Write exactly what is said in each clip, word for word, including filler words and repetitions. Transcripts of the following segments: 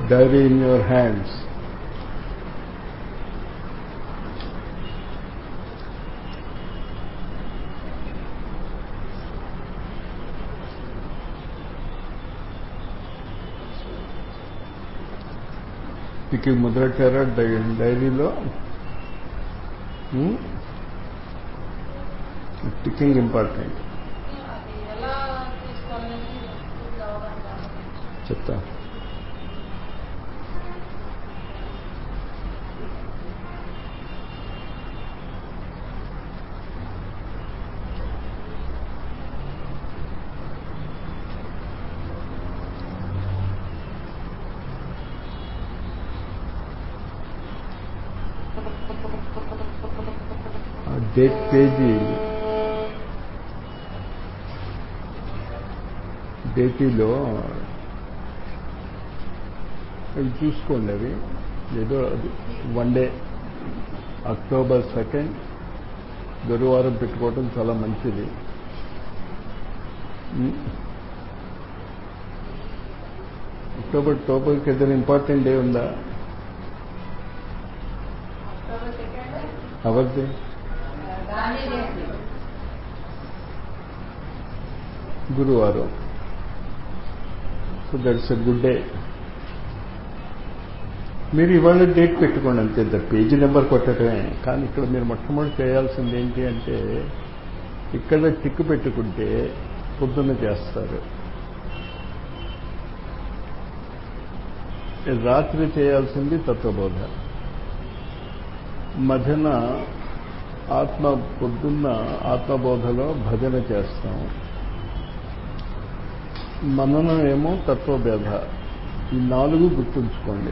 diary in your hands. టిక్కి మొదలెట్టారా డైరీలో? Ticking important. చెప్తా. డేట్ పేజీ డేటీలో అవి చూసుకోండి. అవి ఏదో అది వన్ డే అక్టోబర్ సెకండ్ గురువారం పెట్టుకోవటం చాలా మంచిది. అక్టోబర్ టోబర్కి ఏదైనా ఇంపార్టెంట్ డే ఉందా? అవద్ది గురువారం. So that's a good day. మీరు ఇవాళ డేట్ పెట్టుకోండి అంతే, పేజీ నెంబర్ కొట్టడమే. కానీ ఇక్కడ మీరు మొట్టమొదటి చేయాల్సింది ఏంటి అంటే, ఇక్కడ టిక్ పెట్టుకుంటే పొద్దున్న చేస్తారు. రాత్రి చేయాల్సింది తత్వబోధ. మధ్యన ఆత్మ పొద్దున్న ఆత్మబోధలో భజన చేస్తాం. మననం ఏమో తత్వబోధ. ఈ నాలుగు గుర్తుంచుకోండి.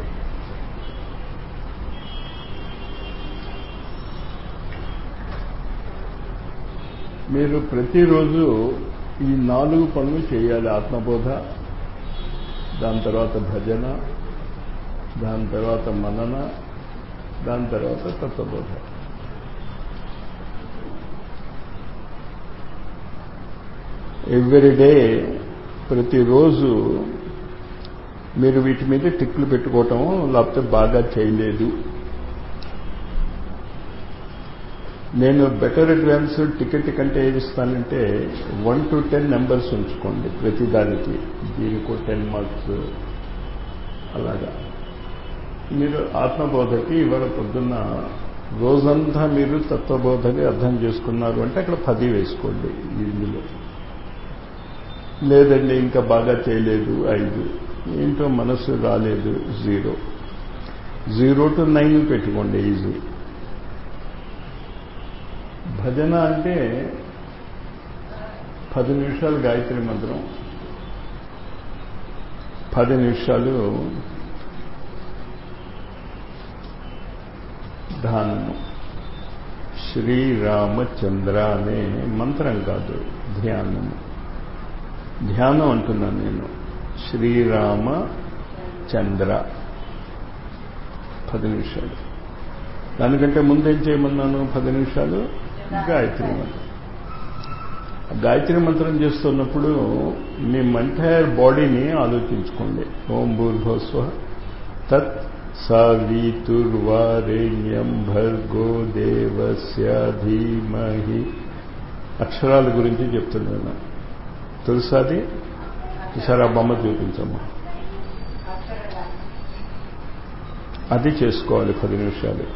మీరు ప్రతిరోజు ఈ నాలుగు పనులు చేయాలి. ఆత్మబోధ, దాని తర్వాత భజన, దాని తర్వాత మనన, దాని తర్వాత తత్వబోధ. ఎవ్రీ డే, ప్రతిరోజు మీరు వీటి మీద టిక్లు పెట్టుకోవటం, లేకపోతే బాగా చేయలేదు. నేను బెటర్ అడ్వాన్స్ టికెట్ కంటే ఏది ఇస్తానంటే వన్ టు టెన్ నెంబర్స్ ఉంచుకోండి ప్రతిదానికి. దీనికో టెన్ మార్క్స్ అలాగా. మీరు ఆత్మబోధకి ఇవాళ పొద్దున్న రోజంతా మీరు తత్వబోధని అర్థం చేసుకున్నారు అంటే అక్కడ పది వేసుకోండి ఇందులో. లేదండి ఇంకా బాగా చేయలేదు ఐదు, ఏంటో మనసు రాలేదు జీరో. జీరో టు నైన్ పెట్టుకోండి ఈజీ. భజన అంటే పది నిమిషాలు గాయత్రి మంత్రం, పది నిమిషాలు ధ్యానము. శ్రీరామచంద్ర అనే మంత్రం కాదు, ధ్యానము. ధ్యానం అంటున్నాను నేను. శ్రీరామచంద్ర పది నిమిషాలు. దానికంటే ముందేం చేయమన్నాను? పది నిమిషాలు గాయత్రి మంత్రం. గాయత్రి మంత్రం చేస్తున్నప్పుడు మీ ఎంటైర్ బాడీని ఆలోచించుకోండి. ఓం భూర్భువస్సుః తత్ సవితుర్వరేణ్యం భర్గో దేవస్య ధీమహి. అక్షరాల గురించి చెప్తున్నాను. తెలుసాది? ఈసారి ఆ బొమ్మ చూపించమ్మా. అది చేసుకోవాలి పది నిమిషాలు.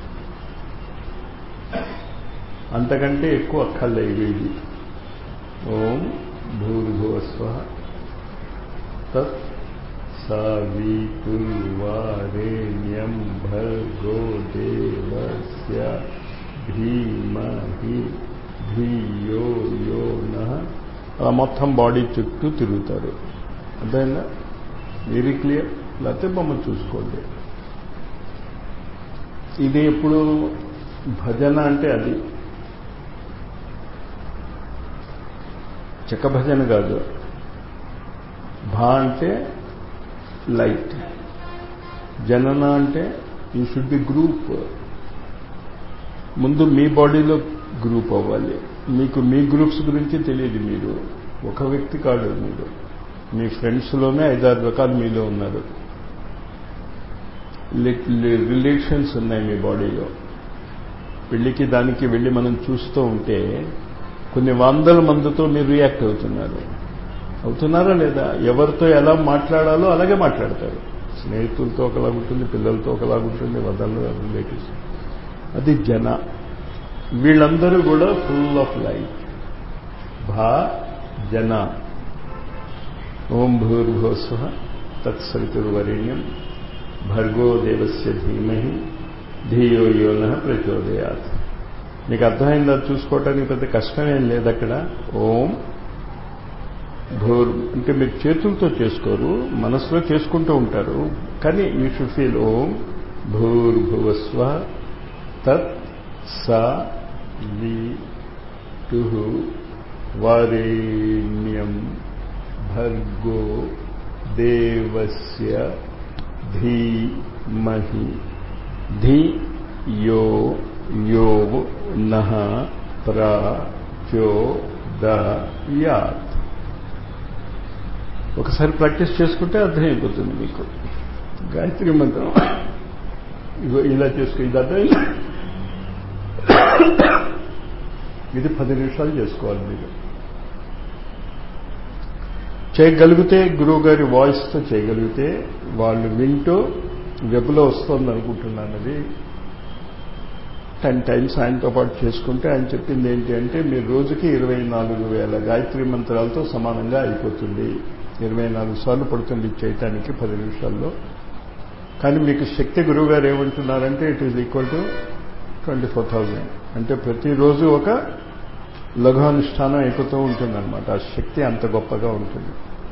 అంతకంటే ఎక్కువ అక్కర్లేదు ఇది. ఓం భూర్భువస్సుః తత్ సవితుర్వరేణ్యం భర్గో దేవస్య ధీమహి ధియో యో నః. అలా మొత్తం బాడీ చుట్టూ తిరుగుతారు. అర్థమైందా? Very clear. లేకపోతే బొమ్మ చూసుకోండి. ఇది ఎప్పుడు భజన అంటే అది చెక్క భజన కాదు. భా అంటే లైట్, జనన అంటే యూ షుడ్ బి గ్రూప్. ముందు మీ బాడీలో గ్రూప్ అవ్వాలి. మీకు మీ గ్రూప్స్ గురించి తెలియదు. మీరు ఒక వ్యక్తి కాదు, మీరు మీ ఫ్రెండ్స్లోనే ఐదారు రకాలు మీలో ఉన్నారు. రిలేషన్స్ ఉన్నాయి మీ బాడీలో. పెళ్లికి దానికి వెళ్ళి మనం చూస్తూ ఉంటే కొన్ని వందల మందితో మీరు రియాక్ట్ అవుతున్నారు. అవుతున్నారా లేదా? ఎవరితో ఎలా మాట్లాడాలో అలాగే మాట్లాడతారు. స్నేహితులతో ఒకలాగుంటుంది, పిల్లలతో ఒకలాగుంటుంది, వదలు రిలేటివ్స్. అది జన. వీళ్ళందరూ కూడా ఫుల్ ఆఫ్ లైట్. భా జన. ఓం భూర్భువస్సుః తత్సవితుర్వరేణ్యం భర్గో దేవస్య ధీమహి ధియో యో నః ప్రచోదయాత్. మీకు అర్థమైందా? చూసుకోవటానికి పెద్ద కష్టమేం లేదు అక్కడ. ఓం భూర్ అంటే మీరు చేతులతో చేసుకోరు, మనసులో చేసుకుంటూ ఉంటారు. కానీ యూ షుడ్ ఫీల్ ఓం భూర్భువస్వ తత్ స వితుః వరేణ్యం భర్గో దేవస్య ధీమహి ధియో యో నః ప్రచోదయాత్. ఒకసారి ప్రాక్టీస్ చేసుకుంటే అర్థమైపోతుంది మీకు. గాయత్రి మంత్రం ఇగో ఇలా చేసుకో. ఇది అర్థమైంది. ఇది పది నిమిషాలు చేసుకోవాలి మీరు. చేయగలిగితే గురువు గారి వాయిస్తో చేయగలిగితే, వాళ్ళు వింటూ వెబ్లో వస్తుంది అనుకుంటున్నాను. అది టెన్ టైమ్స్ ఆయనతో పాటు చేసుకుంటే ఆయన చెప్పింది ఏంటి అంటే, మీరు రోజుకి ఇరవై నాలుగు వేల గాయత్రి మంత్రాలతో సమానంగా అయిపోతుంది. ఇరవై నాలుగు సార్లు పడుతుంది చేయటానికి పది నిమిషాల్లో. కానీ మీకు శక్తి గురువు గారు ఏమంటున్నారంటే it is equal to twenty four thousand అంటే ప్రతిరోజు ఒక లఘునుష్ఠానం అయిపోతూ ఉంటుందన్నమాట. ఆ శక్తి అంత గొప్పగా ఉంటుంది.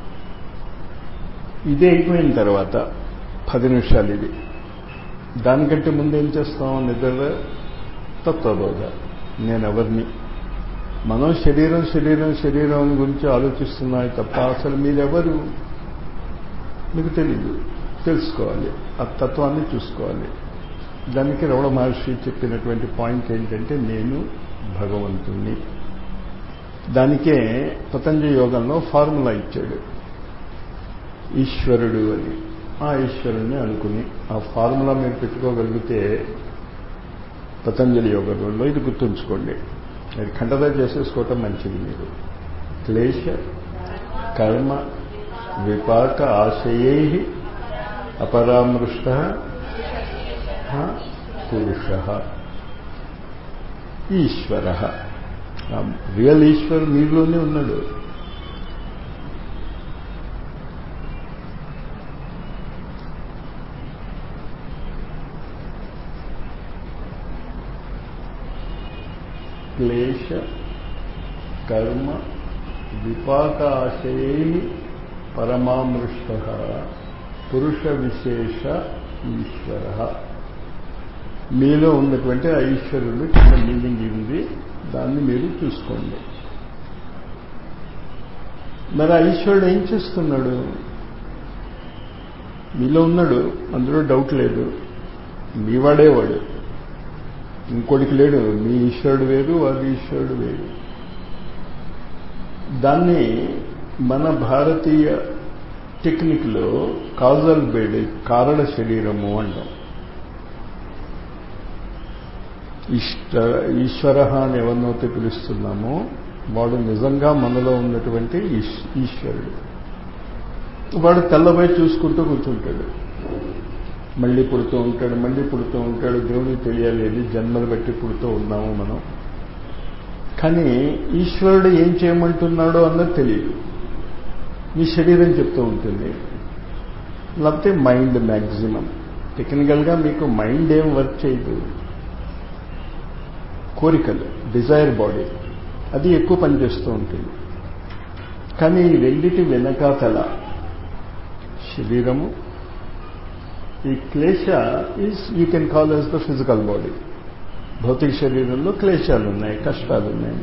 ఇదే అయిపోయిన తర్వాత పది నిమిషాలు ఇది. దానికంటే ముందు ఏం చేస్తాం? నిద్ర తత్వబోధ. నేను ఎవరిని, మనం శరీరం శరీరం శరీరం గురించి ఆలోచిస్తున్నాయి తప్ప అసలు మీరెవరు మీకు తెలీదు. తెలుసుకోవాలి, ఆ తత్వాన్ని చూసుకోవాలి. దానికి రమణ మహర్షి చెప్పినటువంటి పాయింట్ ఏంటంటే నేను భగవంతుణ్ణి. దానికే పతంజలి యోగంలో ఫార్ములా ఇచ్చాడు, ఈశ్వరుడు అని. ఆ ఈశ్వరుణ్ణి అనుకుని ఆ ఫార్ములా మీరు పెట్టుకోగలిగితే పతంజలి యోగంలో ఇది గుర్తుంచుకోండి. అది ఖండత చేసేసుకోవటం మంచిది. మీరు క్లేశ కర్మ విపాక ఆశయై అపరామృష్ట పురుష ఈశ్వర. రియల్ ఈశ్వరు మీలోనే ఉన్నాడు. క్లేశ కర్మ విపాక ఆశయై పరమామృష్ట పురుష విశేష ఈశ్వర. మీలో ఉన్నటువంటి ఆ ఈశ్వరుడు చిన్న మీనింగ్ ఉంది, దాన్ని మీరు చూసుకోండి. మరి ఆ ఈశ్వరుడు ఏం చేస్తున్నాడు? మీలో ఉన్నాడు, అందులో డౌట్ లేదు. మీవాడేవాడు, ఇంకోటికి లేడు. మీ ఈశ్వరుడు వేరు, అది ఈశ్వరుడు వేరు. దాన్ని మన భారతీయ టెక్నిక్లో కాజల్ బేడ్, కారణ శరీరము అంటాం. ఇష్ట ఈశ్వర అని ఎవరినైతే పిలుస్తున్నామో వాడు నిజంగా మనలో ఉన్నటువంటి ఈశ్వరుడు. వాడు తెల్లబోయి చూసుకుంటూ కూర్చుంటాడు, మళ్ళీ పుడుతూ ఉంటాడు, మళ్ళీ పుడుతూ ఉంటాడు. దేవుడికి తెలియాలి, జన్మలు బట్టి పుడుతూ ఉన్నాము మనం. కానీ ఈశ్వరుడు ఏం చేయమంటున్నాడో అన్నది తెలియదు. మీ శరీరం చెప్తూ ఉంటుంది, లేకపోతే మైండ్. మ్యాక్సిమం టెక్నికల్గా మీకు మైండ్ ఏం వర్క్ చేయదు, కోరికలు, డిజైర్ బాడీ, అది ఎక్కువ పనిచేస్తూ ఉంటుంది. కానీ ఈ రెండిటి వెనకాతల శరీరము, ఈ క్లేశ is you can call as the physical body. భౌతిక శరీరంలో క్లేశాలు ఉన్నాయి, కష్టాలు ఉన్నాయి.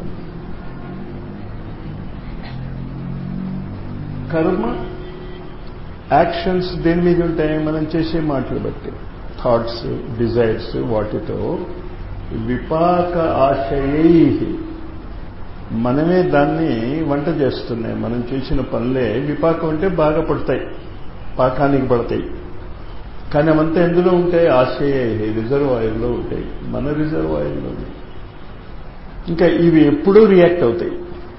కర్మ యాక్షన్స్ దేని మీద ఉంటాయి? మనం చేసే మాటలు బట్టి, థాట్స్, డిజైర్స్, వాటితో విపాక ఆశయై మనమే దాన్ని వంట చేస్తున్నాయి. మనం చేసిన పనులే విపాకం అంటే బాగా పడతాయి, పాకానికి పడతాయి. కానీ అవంతా ఎందులో ఉంటాయి? ఆశయ రిజర్వాయర్లో ఉంటాయి, మన రిజర్వాయర్లో. ఇంకా ఇవి ఎప్పుడూ రియాక్ట్ అవుతాయి.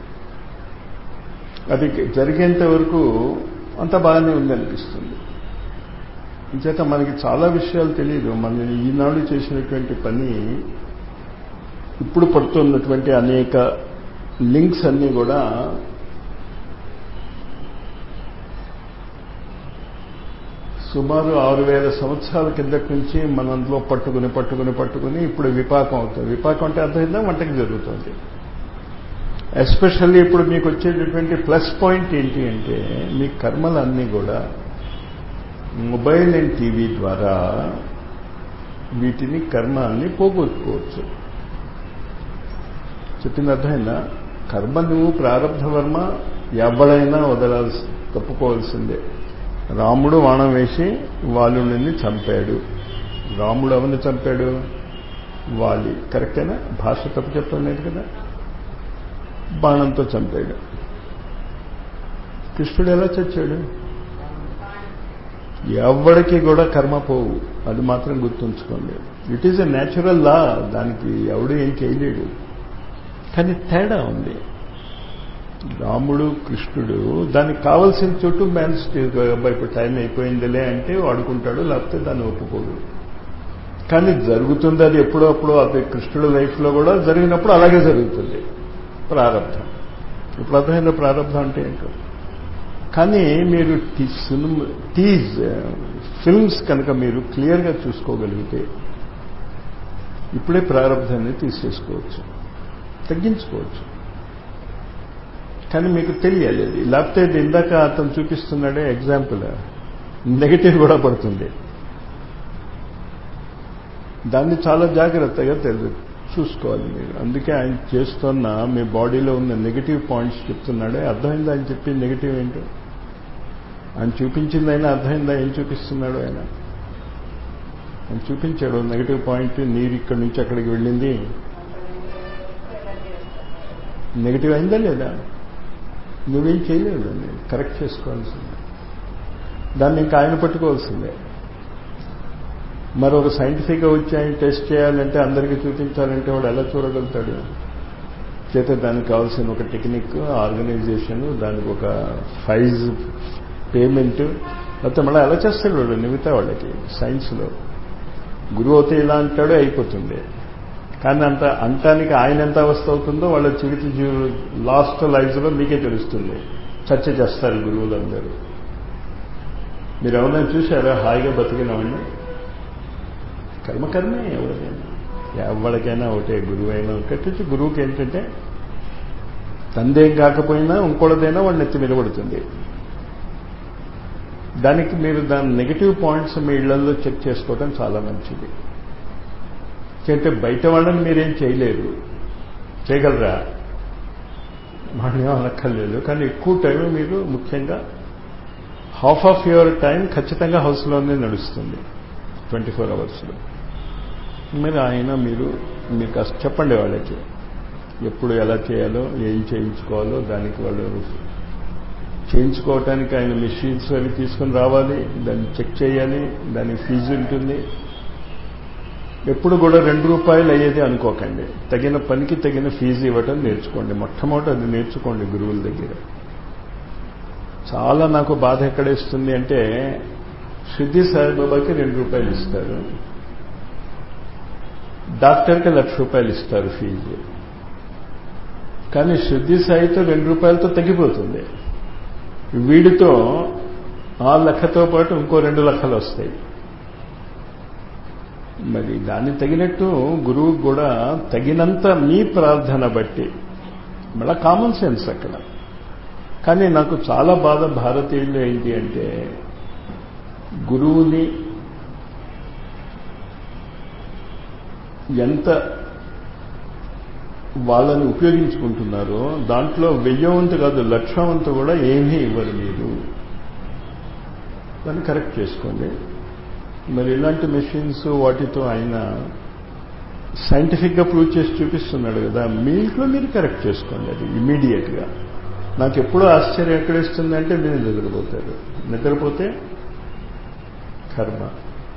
అది జరిగేంత వరకు అంత బాగానే ఉందనిపిస్తుంది. ఇంచేత మనకి చాలా విషయాలు తెలియదు. మన ఈనాడు చేసినటువంటి పని, ఇప్పుడు పడుతున్నటువంటి అనేక లింక్స్ అన్నీ కూడా సుమారు ఆరు వేల సంవత్సరాల కిందటి నుంచి మనంలో పట్టుకుని పట్టుకుని పట్టుకుని ఇప్పుడు విపాకం అవుతుంది. విపాకం అంటే అర్థమైందా? వంటకి జరుగుతుంది. ఎస్పెషల్లీ ఇప్పుడు మీకు వచ్చేటటువంటి ప్లస్ పాయింట్ ఏంటి అంటే, మీ కర్మలన్నీ కూడా మొబైల్ అండ్ టీవీ ద్వారా వీటిని కర్మాన్ని పోగొట్టుకోవచ్చు. చెప్పింది అర్థమైందా? కర్మ నువ్వు ప్రారంభ వర్మ ఎవడైనా వదలాల్సి తప్పుకోవాల్సిందే. రాముడు బాణం వేసి వాలుని చంపాడు. రాముడు ఎవరిని చంపాడు? వాలి. కరెక్టేనా? భాష తప్పు చెప్పడం లేదు కదా. బాణంతో చంపాడు. కృష్ణుడు ఎలా చచ్చాడు? ఎవడికి కూడా కర్మ పోవు, అది మాత్రం గుర్తుంచుకోండి. It is a natural law, దానికి ఎవడు ఏం చేయలేడు. కానీ తేడా ఉంది. రాముడు కృష్ణుడు దానికి కావలసిన చోటు మ్యాన్స్ ఇప్పుడు టైం అయిపోయిందిలే అంటే వాడుకుంటాడు, లేకపోతే దాన్ని ఒప్పుకోడు. కానీ జరుగుతుంది అది ఎప్పుడో అప్పుడు. అది కృష్ణుడు లైఫ్లో కూడా జరిగినప్పుడు అలాగే జరుగుతుంది. ప్రారంభం. ఇప్పుడు అర్థమైన ప్రారంభం అంటే ఏంటో. కానీ మీరు సినిమా టీజ్ ఫిల్మ్స్ కనుక మీరు క్లియర్గా చూసుకోగలిగితే ఇప్పుడే ప్రారంభాన్ని తీసేసుకోవచ్చు, తగ్గించుకోవచ్చు. కానీ మీకు తెలియాలి అది. లేకపోతే ఇది ఇందాక అతను చూపిస్తున్నాడే ఎగ్జాంపుల్, నెగటివ్ కూడా పడుతుంది. దాన్ని చాలా జాగ్రత్తగా తెలుసు చూసుకోవాలి మీరు. అందుకే ఆయన చేస్తున్న మీ బాడీలో ఉన్న నెగటివ్ పాయింట్స్ చెప్తున్నాడే. అర్థమైందా ఆయన చెప్పి నెగటివ్ ఏంటో? ఆయన చూపించింది అయినా అర్థమైందా ఏం చూపిస్తున్నాడు ఆయన? ఆయన చూపించాడు నెగటివ్ పాయింట్. నీరు ఇక్కడి నుంచి అక్కడికి వెళ్ళింది, నెగటివ్ అయిందా లేదా? నువ్వేం చేయలేవు, దాన్ని కరెక్ట్ చేసుకోవాల్సిందే. దాన్ని ఇంకా ఆయన పట్టుకోవాల్సిందే. మరొక సైంటిఫిక్గా వచ్చి ఆయన టెస్ట్ చేయాలంటే, అందరికీ చూపించాలంటే వాడు ఎలా చూడగలుగుతాడు? చేత దానికి కావాల్సిన ఒక టెక్నిక్, ఆర్గనైజేషన్, దానికి ఒక ఫైజ్ పేమెంట్, లేకపోతే మళ్ళీ ఎలా చేస్తాడు వాడు మిగతా వాళ్ళకి. సైన్స్లో గురువు అయితే ఇలా అంటాడో అయిపోతుంది. కానీ అంత అంటానికి ఆయన ఎంత అవస్థ అవుతుందో వాళ్ళ చివరి లాస్ట్ లైఫ్లో మీకే తెలుస్తుంది. చర్చ చేస్తారు గురువులందరూ. మీరు ఎవరైనా చూశారా హాయిగా బతికినవాడిని? కర్మకర్మే ఎవరికైనా, ఎవరికైనా ఒకటే. గురువైనా ఒకటి. గురువుకి ఏంటంటే తందేం కాకపోయినా ఇంకోటిదైనా వాడిని ఎత్తి మీద పడుతుంది. దానికి మీరు దాని నెగిటివ్ పాయింట్స్ మీ ఇళ్లలో చెక్ చేసుకోవడం చాలా మంచిది. అంటే బయట వాళ్ళని మీరేం చేయలేరు, చేయగలరా? వాళ్ళేం అనక్కర్లేదు. కానీ ఎక్కువ టైం మీరు, ముఖ్యంగా హాఫ్ ఆఫ్ యువర్ టైం ఖచ్చితంగా హౌస్లోనే నడుస్తుంది ట్వంటీ ఫోర్ అవర్స్లో. మీరు ఆయన మీరు మీకు కాస్త చెప్పండి వాళ్ళకి ఎప్పుడు ఎలా చేయాలో, ఏం చేయించుకోవాలో. దానికి వాళ్ళు చేయించుకోవటానికి ఆయన మెషిన్స్ అవి తీసుకుని రావాలి, దాన్ని చెక్ చేయాలి, దానికి ఫీజు ఉంటుంది. ఎప్పుడు కూడా రెండు రూపాయలు అయ్యేది అనుకోకండి. తగిన పనికి తగిన ఫీజు ఇవ్వటం నేర్చుకోండి. మొట్టమొదటి అది నేర్చుకోండి గురువుల దగ్గర. చాలా నాకు బాధ ఎక్కడేస్తుంది అంటే, సిద్ధి సాయిబాబాకి రెండు రూపాయలు ఇస్తారు, డాక్టర్కి లక్ష రూపాయలు ఇస్తారు ఫీజు. కానీ సిద్ధి సాయితో రెండు రూపాయలతో తగ్గిపోతుంది. వీడితో ఆ లక్షతో పాటు ఇంకో రెండు లక్షలు వస్తాయి. మరి దాన్ని తగినట్టు గురువుకు కూడా తగినంత మీ ప్రార్థన బట్టి, మళ్ళా కామన్ సెన్స్ అక్కడ. కానీ నాకు చాలా బాధ భారతీయులు ఏంటి అంటే, గురువుని ఎంత వాళ్ళని ఉపయోగించుకుంటున్నారో దాంట్లో వెయ్యో వంతు కాదు, లక్ష వంతు కూడా ఏమీ ఇవ్వరు మీరు. దాన్ని కరెక్ట్ చేసుకోండి. మరి ఇలాంటి మెషిన్స్ వాటితో ఆయన సైంటిఫిక్గా ప్రూవ్ చేసి చూపిస్తున్నాడు కదా, మీ ఇంట్లో మీరు కరెక్ట్ చేసుకోండి అది ఇమీడియట్గా. నాకు ఎప్పుడూ ఆశ్చర్యం ఎక్కడేస్తుందంటే మీరు నిద్రపోతారు. నిద్రపోతే కర్మ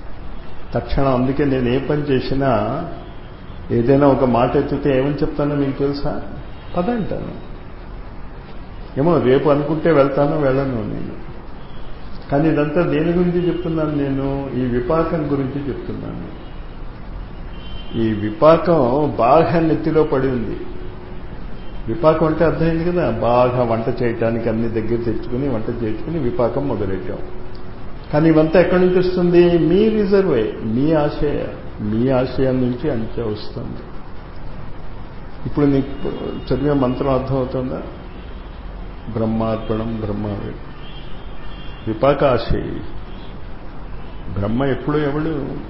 తక్షణం. అందుకే నేను ఏ పని చేసినా ఏదైనా ఒక మాట ఎత్తితే ఏమని చెప్తానో మీకు తెలుసా? పద అంటాను. ఏమో రేపు అనుకుంటే వెళ్తానో వెళ్ళను నేను. కానీ ఇదంతా దేని గురించి చెప్తున్నాను నేను? ఈ విపాకం గురించి చెప్తున్నాను. ఈ విపాకం బాగా నెత్తిలో పడి ఉంది. విపాకం అంటే అర్థమైంది కదా, బాగా వంట చేయటానికి అన్ని దగ్గర తెచ్చుకుని వంట చేసుకుని విపాకం మొదలెట్టాం. కానీ ఇవంతా ఎక్కడి నుంచి వస్తుంది? మీ రిజర్వే, మీ ఆశయ, మీ ఆశయం నుంచి అంతే వస్తుంది. ఇప్పుడు నీకు చదివే మంత్రం అర్థమవుతుందా? బ్రహ్మార్పణం బ్రహ్మవే విపాక ఆశయ. బ్రహ్మ ఎప్పుడు ఎవడు?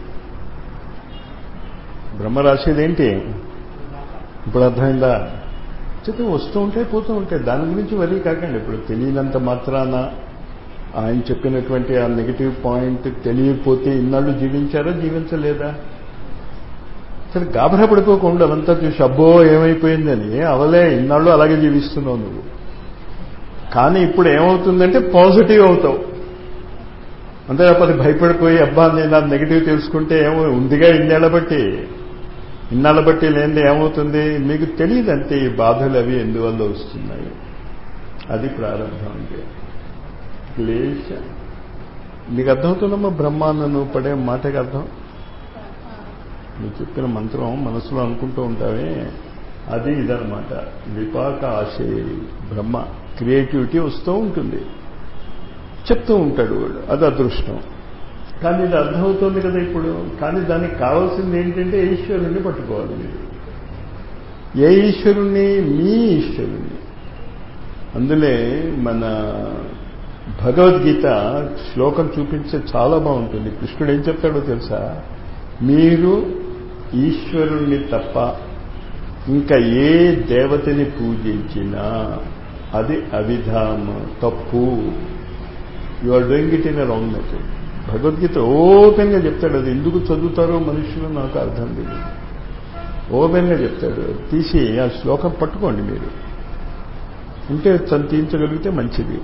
బ్రహ్మ రాసేదేంటి? ఇప్పుడు అర్థమైందా? చదువు వస్తూ ఉంటాయి పోతూ ఉంటాయి, దాని గురించి వరీ కాకండి. ఇప్పుడు తెలియనంత మాత్రాన ఆయన చెప్పినటువంటి ఆ నెగిటివ్ పాయింట్ తెలియకపోతే ఇన్నాళ్ళు జీవించారా జీవించలేదా? సరే గాబరా పడిపోకుండా అదంతా చూసి అబ్బో ఏమైపోయిందని అవలే, ఇన్నాళ్ళు అలాగే జీవిస్తున్నావు నువ్వు. కానీ ఇప్పుడు ఏమవుతుందంటే పాజిటివ్ అవుతావు. అంతే తప్ప భయపడిపోయి అబ్బా నేను అది నెగిటివ్ తెలుసుకుంటే ఏమో ఉందిగా ఇన్నేళ్ల బట్టి, ఇన్నాళ్ళ బట్టి లేనిది ఏమవుతుంది మీకు తెలియదు. అంతే ఈ బాధలు అవి ఎందువల్ల వస్తున్నాయి. అది ప్రారంభం. అంటే క్లేశ. నీకు అర్థమవుతుందమ్మా బ్రహ్మాన్న నువ్వు పడే మాటకి అర్థం? నువ్వు చెప్పిన మంత్రం మనసులో అనుకుంటూ ఉంటావే, అది ఇదనమాట. విపాక ఆశయ బ్రహ్మ. క్రియేటివిటీ వస్తూ ఉంటుంది, చెప్తూ ఉంటాడు వాడు, అది అదృష్టం. కానీ ఇది అర్థమవుతుంది కదా ఇప్పుడు. కానీ దానికి కావాల్సింది ఏంటంటే ఈశ్వరుణ్ణి పట్టుకోవాలి మీరు. ఏ ఈశ్వరుణ్ణి? మీ ఈశ్వరుణ్ణి. అందులో మన భగవద్గీత శ్లోకం చూపించే చాలా బాగుంటుంది. కృష్ణుడు ఏం చెప్తాడో తెలుసా? మీరు ఈశ్వరుణ్ణి తప్ప ఇంకా ఏ దేవతని పూజించినా అది అవిధామ, తప్పు. You are doing it in a wrong method. Bhagavad Gita ఓపెన్గా చెప్తాడు. అది ఎందుకు చదువుతారో మనుషులు నాకు అర్థం లేదు. ఓపెన్గా చెప్తాడు. తీసి ఆ శ్లోకం పట్టుకోండి మీరు. ఉంటే తను తీయించగలిగితే మంచిది.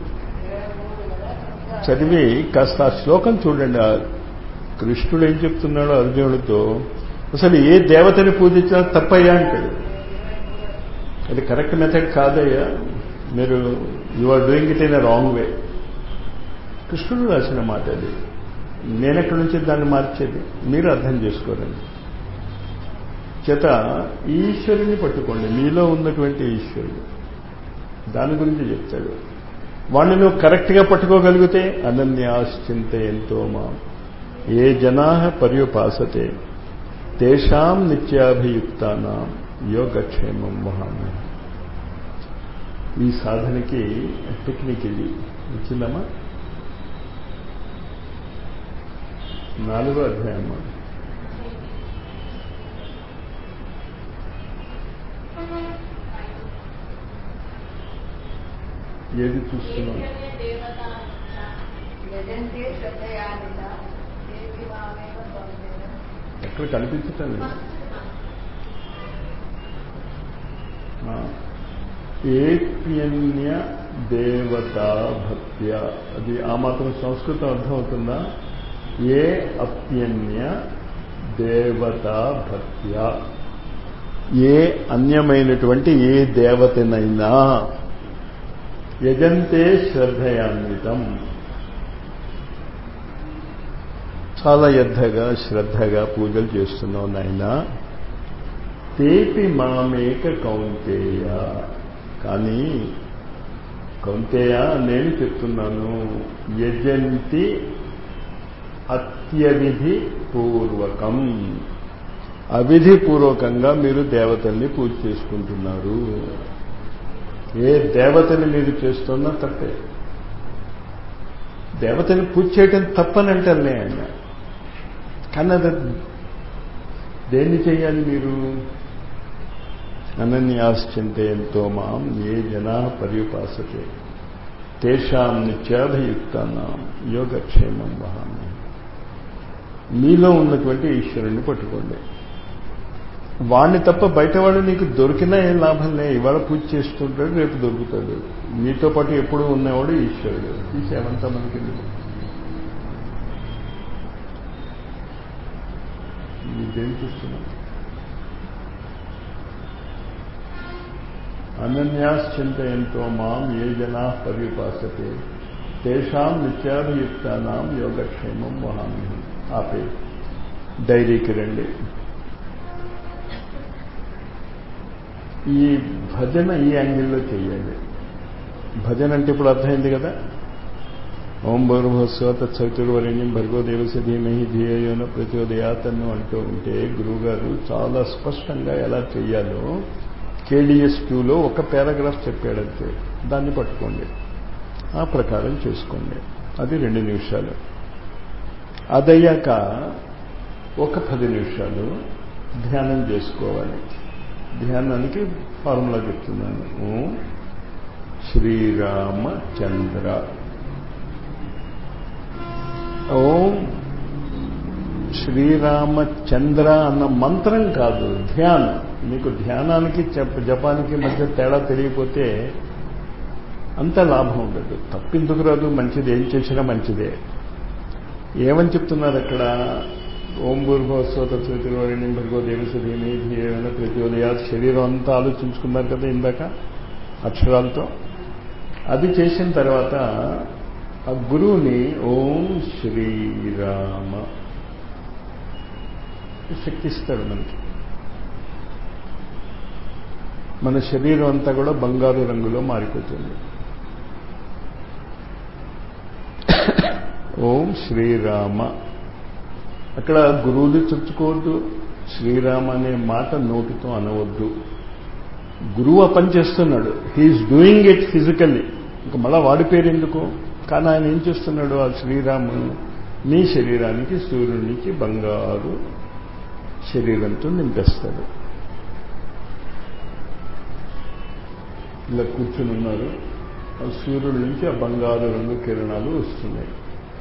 చదివి కాస్త ఆ శ్లోకం చూడండి. ఆ కృష్ణుడు ఏం చెప్తున్నాడో అర్జునుడితో, అసలు ఏ దేవతని పూజించినా తప్పయ్యా అంటాడు. అది కరెక్ట్ మెథడ్ కాదయ్యా, మీరు you are doing it in a wrong way. కృష్ణుడు రాసిన మాట అది. నేనెక్కడి నుంచి దాన్ని మార్చేది? మీరు అర్థం చేసుకోరండి. చేత ఈశ్వరుని పట్టుకోండి, మీలో ఉన్నటువంటి ఈశ్వరుడు. దాని గురించి చెప్తాడు. వాడిని నువ్వు కరెక్ట్గా పట్టుకోగలిగితే అనన్యాశ్చింతయంతో మా ఏ జనా పర్యుపాసతే తేషాం నిత్యాభియుక్తానాం యోగక్షేమం వహామి. ఈ సాధనకి టెక్నిక్ ఇది వచ్చిందమ్మా. నాలుగో అధ్యాయం. ఏది చూస్తున్నాం? ఎక్కడ కనిపించటం లేదు. ఏప్యన్య దేవతా భక్త్య. అది ఆ మాత్రం సంస్కృతం అర్థమవుతుందా? ఏ అప్యన్య దేవతా భక్త్య. ఏ అన్యమైనటువంటి ఏ దేవతనైనా యజంతే శ్రద్ధయాన్వితం, చాలా యద్ధగా శ్రద్ధగా పూజలు చేస్తున్నావు నాయనా. తేపి మామేక కౌంతేయ. కానీ కౌంతేయ నేను చెప్తున్నాను, యజంతి అత్యవిధి పూర్వకం. అవిధిపూర్వకంగా మీరు దేవతల్ని పూజ చేసుకుంటున్నారు. ఏ దేవతని మీరు చేస్తున్నా తప్పే. దేవతని పూజ చేయటం తప్పనంటలే ఆయన. కానీ అది దేన్ని చేయాలి మీరు? అనన్యాశ్చింతయంతో మాం ఏ జనా పర్యుపాసతే తేషాం నిత్యాభియుక్తానాం యోగక్షేమం వహామి. మీలో ఉన్నటువంటి ఈశ్వరుణ్ణి పట్టుకోండి. వాణ్ణి తప్ప బయటవాడు నీకు దొరికినా ఏం లాభం లే. ఇవాళ పూజ చేస్తుంటాడు, రేపు దొరుకుతాడు. మీతో పాటు ఎప్పుడూ ఉన్నవాడు ఈశ్వరుడు. తీసేమంతా మనకి మీకేం చూస్తున్నాం? అనన్యాశ్చింతయంతో మాం ఏ జనా పర్యుపాసతే తేషాం నిత్యాభియుక్తానాం యోగక్షేమం వహామి. ఆపే డైరీకి రండి. ఈ భజన ఈ యాంగిల్లో చేయాలి. భజన అంటే ఇప్పుడు అర్థమైంది కదా. ఓం భూర్భువస్సువ తత్సవితుర్వరేణ్యం భర్గో దేవస్య ధీమహి ధియో న ప్రచోదయాత్ అని అంటూ ఉంటే గురువుగారు చాలా స్పష్టంగా ఎలా చేయాలో కేడిఎస్ టూలో ఒక పారాగ్రాఫ్ చెప్పాడంతే. దాన్ని పట్టుకోండి, ఆ ప్రకారం చేసుకోండి. అది రెండు నిమిషాలు. అదయ్యాక ఒక పది నిమిషాలు ధ్యానం చేసుకోవాలి. ధ్యానానికి ఫార్ములా చెప్తున్నాను. ఓం శ్రీరామచంద్ర. ఓం శ్రీరామచంద్ర అన్న మంత్రం కాదు, ధ్యానం. మీకు ధ్యానానికి జపానికి మధ్య తేడా తెలియకపోతే అంత లాభం ఉండదు. తప్పిందుకు రాదు, మంచిది. ఏం చేసినా మంచిదే. ఏమని చెప్తున్నారు అక్కడ? ఓం భూర్భువస్సువ తత్సవితుర్వరేణ్యం భర్గో దేవస్య ధీమహి ధియో న ప్రచోదయాత్. శరీరం అంతా ఆలోచించుకున్నారు కదా ఇందాక అక్షరాలతో. అది చేసిన తర్వాత ఆ గురువుని ఓం శ్రీరామ శక్తి ఇస్తాడు మనకి. మన శరీరం అంతా కూడా బంగారు రంగులో మారిపోతుంది. ఓం శ్రీరామ. అక్కడ గురువులు చర్చుకోవద్దు. శ్రీరామ అనే మాట నోటితో అనవద్దు. గురువు పని చేస్తున్నాడు, హీఈస్ డూయింగ్ ఇట్ ఫిజికల్లీ. ఇంకా మళ్ళా వాడి పేరు ఎందుకు? కానీ ఆయన ఏం చేస్తున్నాడు? ఆ శ్రీరాముడు మీ శరీరానికి సూర్యుడి నుంచి బంగారు శరీరంతో నింపేస్తాడు. ఇలా కూర్చుని ఉన్నారు, ఆ సూర్యుడి నుంచి ఆ బంగారు రంగు కిరణాలు వస్తున్నాయి.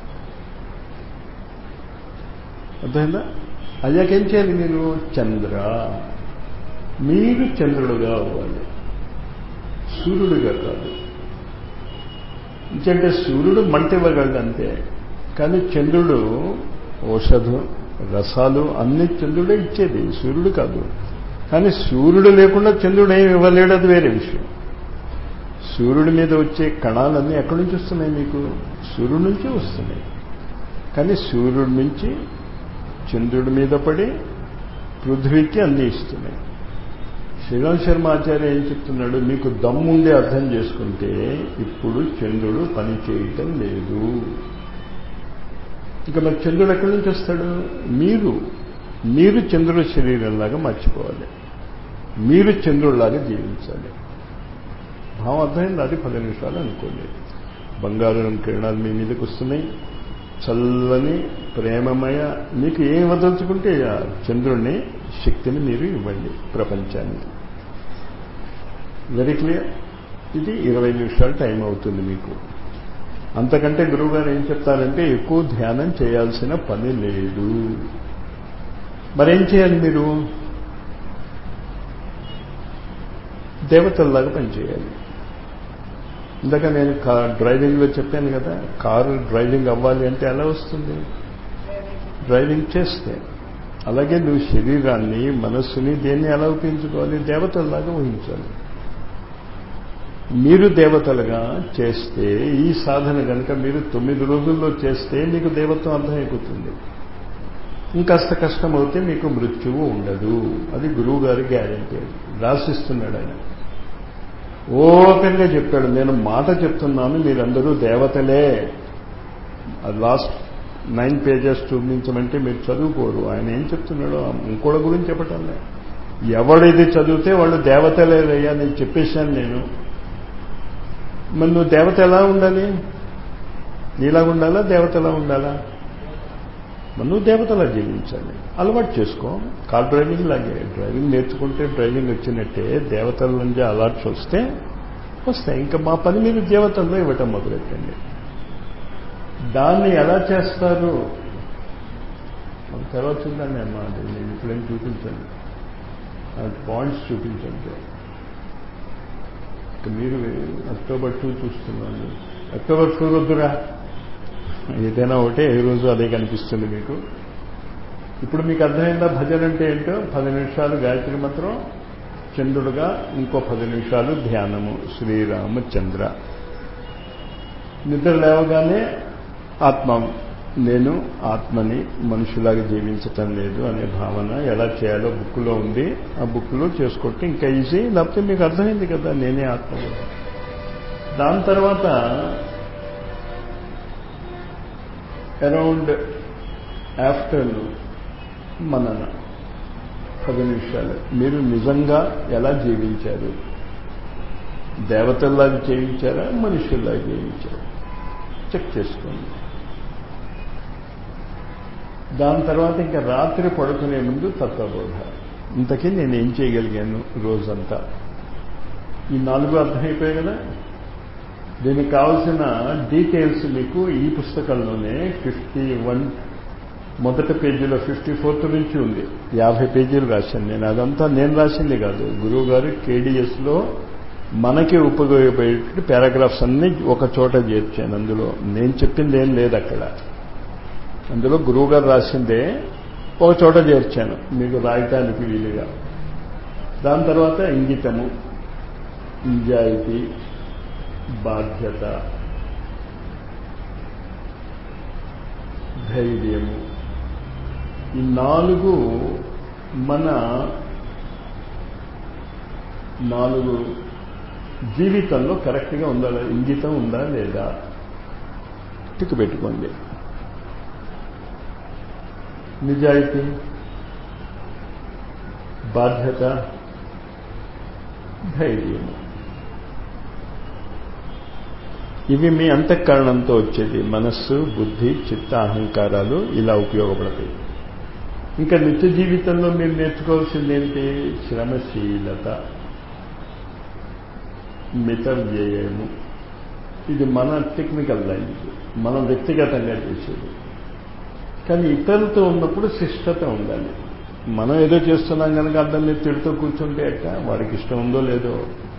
అర్థమైందా? అయ్యాకేం చేయాలి మీరు? చంద్ర. మీరు చంద్రుడుగా అవ్వాలి, సూర్యుడిగా కాదు. ఎందుకంటే సూర్యుడు మంట ఇవ్వగలడు అంతే, కానీ చంద్రుడు ఔషధం రసాలు అన్ని చంద్రుడే ఇచ్చేది, సూర్యుడు కాదు. కానీ సూర్యుడు లేకుండా చంద్రుడు ఏమి ఇవ్వలేడు, అది వేరే విషయం. సూర్యుడి మీద వచ్చే కణాలన్నీ ఎక్కడి నుంచి వస్తున్నాయి? మీకు సూర్యుడి నుంచి వస్తున్నాయి. కానీ సూర్యుడి నుంచి చంద్రుడి మీద పడి పృథ్వీకి అన్నీ ఇస్తున్నాయి. శ్రీరామ్ శర్మ ఆచార్య ఏం చెప్తున్నాడు? మీకు దమ్ముండే అర్థం చేసుకుంటే ఇప్పుడు చంద్రుడు పని చేయటం లేదు. ఇక మరి చంద్రుడు ఎక్కడి నుంచి వస్తాడు? మీరు మీరు చంద్రుడి శరీరంలాగా మర్చిపోవాలి, మీరు చంద్రుడిలాగా జీవించాలి. భావం అర్థమైంది? అది పది నిమిషాలు అనుకోండి. బంగారు రంగు కిరణాలు మీ మీదకి వస్తున్నాయి, చల్లని ప్రేమమయ. మీకు ఏం వదలుచుకుంటే చంద్రుడిని శక్తిని మీరు ఇవ్వండి ప్రపంచానికి. Very clear. ఇది ఇరవై నిమిషాలు టైం అవుతుంది మీకు. అంతకంటే గురువు గారు ఏం చెప్తారంటే ఎక్కువ ధ్యానం చేయాల్సిన పని లేదు. మరేం చేయాలి మీరు? దేవతల్లాగా పనిచేయాలి. ఇందాక నేను డ్రైవింగ్లో చెప్పాను కదా, కారు డ్రైవింగ్ అవ్వాలి అంటే ఎలా వస్తుంది? డ్రైవింగ్ చేస్తే. అలాగే నువ్వు శరీరాన్ని మనస్సుని దేన్ని ఎలా ఉపయోగించుకోవాలి? దేవతల్లాగా ఊహించాలి. మీరు దేవతలుగా చేస్తే ఈ సాధన కనుక మీరు తొమ్మిది రోజుల్లో చేస్తే మీకు దేవత్వం అర్థమైపోతుంది. ఇంకాస్త కష్టం అవుతే మీకు మృత్యువు ఉండదు. అది గురువు గారి గ్యారెంటీ. రాసిస్తున్నాడు ఆయన, ఓపెన్గా చెప్పాడు. నేను మాట చెప్తున్నాను, మీరందరూ దేవతలే. లాస్ట్ నైన్ పేజెస్ చూపించమంటే మీరు చదువుకోరు. ఆయన ఏం చెప్తున్నాడో ఇంకోళ్ళ గురించి చెప్పటంలే. ఎవడైతే చదివితే వాళ్ళు దేవతలేదయ్యా నేను చెప్పేశాను నేను. మరి నువ్వు దేవత ఎలా ఉండాలి? నీలాగా ఉండాలా, దేవతలా ఉండాలా? మరి నువ్వు దేవతలా జీవించాలి, అలవాటు చేసుకో. కార్ డ్రైవింగ్ లాగే, డ్రైవింగ్ నేర్చుకుంటే డ్రైవింగ్ వచ్చినట్టే దేవతల నుంచి అలవాట్స్ వస్తే వస్తాయి. ఇంకా మా పని మీరు దేవతల్లో ఇవ్వటం మొదలెట్టండి. దాన్ని ఎలా చేస్తారు తర్వాత చూడండి అమ్మా. నేను ఇప్పుడేం చూపించండి, పాయింట్స్ చూపించండి. మీరు అక్టోబర్ టూ చూస్తున్నాను. అక్టోబర్ టూ వద్దురా, ఏదైనా ఒకటే, ఏ రోజు అదే కనిపిస్తుంది మీకు. ఇప్పుడు మీకు అర్థమైందా భజన అంటే ఏంటో? పది నిమిషాలు గాయత్రి మంత్రం, చంద్రుడుగా ఇంకో పది నిమిషాలు ధ్యానము, శ్రీరామచంద్ర. నిద్ర లేవగానే ఆత్మ, నేను ఆత్మని, మనుషులాగా జీవించటం లేదు అనే భావన ఎలా చేయాలో బుక్లో ఉంది. ఆ బుక్లో చేసుకుంటే ఇంకా ఈజీ. లేకపోతే మీకు అర్థమైంది కదా నేనే ఆత్మ. దాని తర్వాత అరౌండ్ ఆఫ్టర్నూన్ మనన పది నిమిషాలు మీరు నిజంగా ఎలా జీవించారు, దేవతల్లాగా జీవించారా, మనుషుల్లాగా జీవించారా చెక్ చేసుకోండి. దాని తర్వాత ఇంకా రాత్రి పడుకునే ముందు తత్వబోధ. ఇంతకీ నేను ఏం చేయగలిగాను రోజంతా. ఈ నాలుగు అర్థమైపోయాయి కదా. దీనికి కావాల్సిన డీటెయిల్స్ మీకు ఈ పుస్తకంలోనే ఫిఫ్టీ వన్ మొదటి పేజీలో ఫిఫ్టీ ఫోర్త్ నుంచి ఉంది. యాభై పేజీలు రాశాను నేను. అదంతా నేను రాసింది కాదు, గురువు గారు కేడిఎస్లో మనకి ఉపయోగపడే పారాగ్రాఫ్స్ అన్నీ ఒక చోట చేర్చాను. అందులో నేను చెప్పింది ఏం లేదు అక్కడ. అందులో గురువు గారు రాసిందే ఒక చోట చేర్చాను మీకు రాయటానికి వీలుగా. దాని తర్వాత ఇంగితము, నిజాయితీ, బాధ్యత, ధైర్యము, ఈ నాలుగు మన నాలుగు జీవితంలో కరెక్ట్గా ఉందా, ఇంగితం ఉందా లేదా టిక్ పెట్టుకోండి. నిజాయితీ, బాధ్యత, ధైర్యము, ఇవి మీ అంతఃకరణంతో వచ్చేది. మనస్సు, బుద్ధి, చిత్త, అహంకారాలు ఇలా ఉపయోగపడతాయి. ఇంకా నిత్య జీవితంలో మీరు నేర్చుకోవాల్సింది ఏంటి? శ్రమశీలత, మిత వ్యయము. ఇది మన టెక్నికల్ లాంగ్వేజ్, మనం వ్యక్తిగతంగా చేసేది. కానీ ఇతరులతో ఉన్నప్పుడు శిష్టత ఉండాలి. మనం ఏదో చేస్తున్నాం కనుక అందరినీ తిడుతూ కూర్చుంటే అట్ట వాడికి ఇష్టం ఉందో లేదో.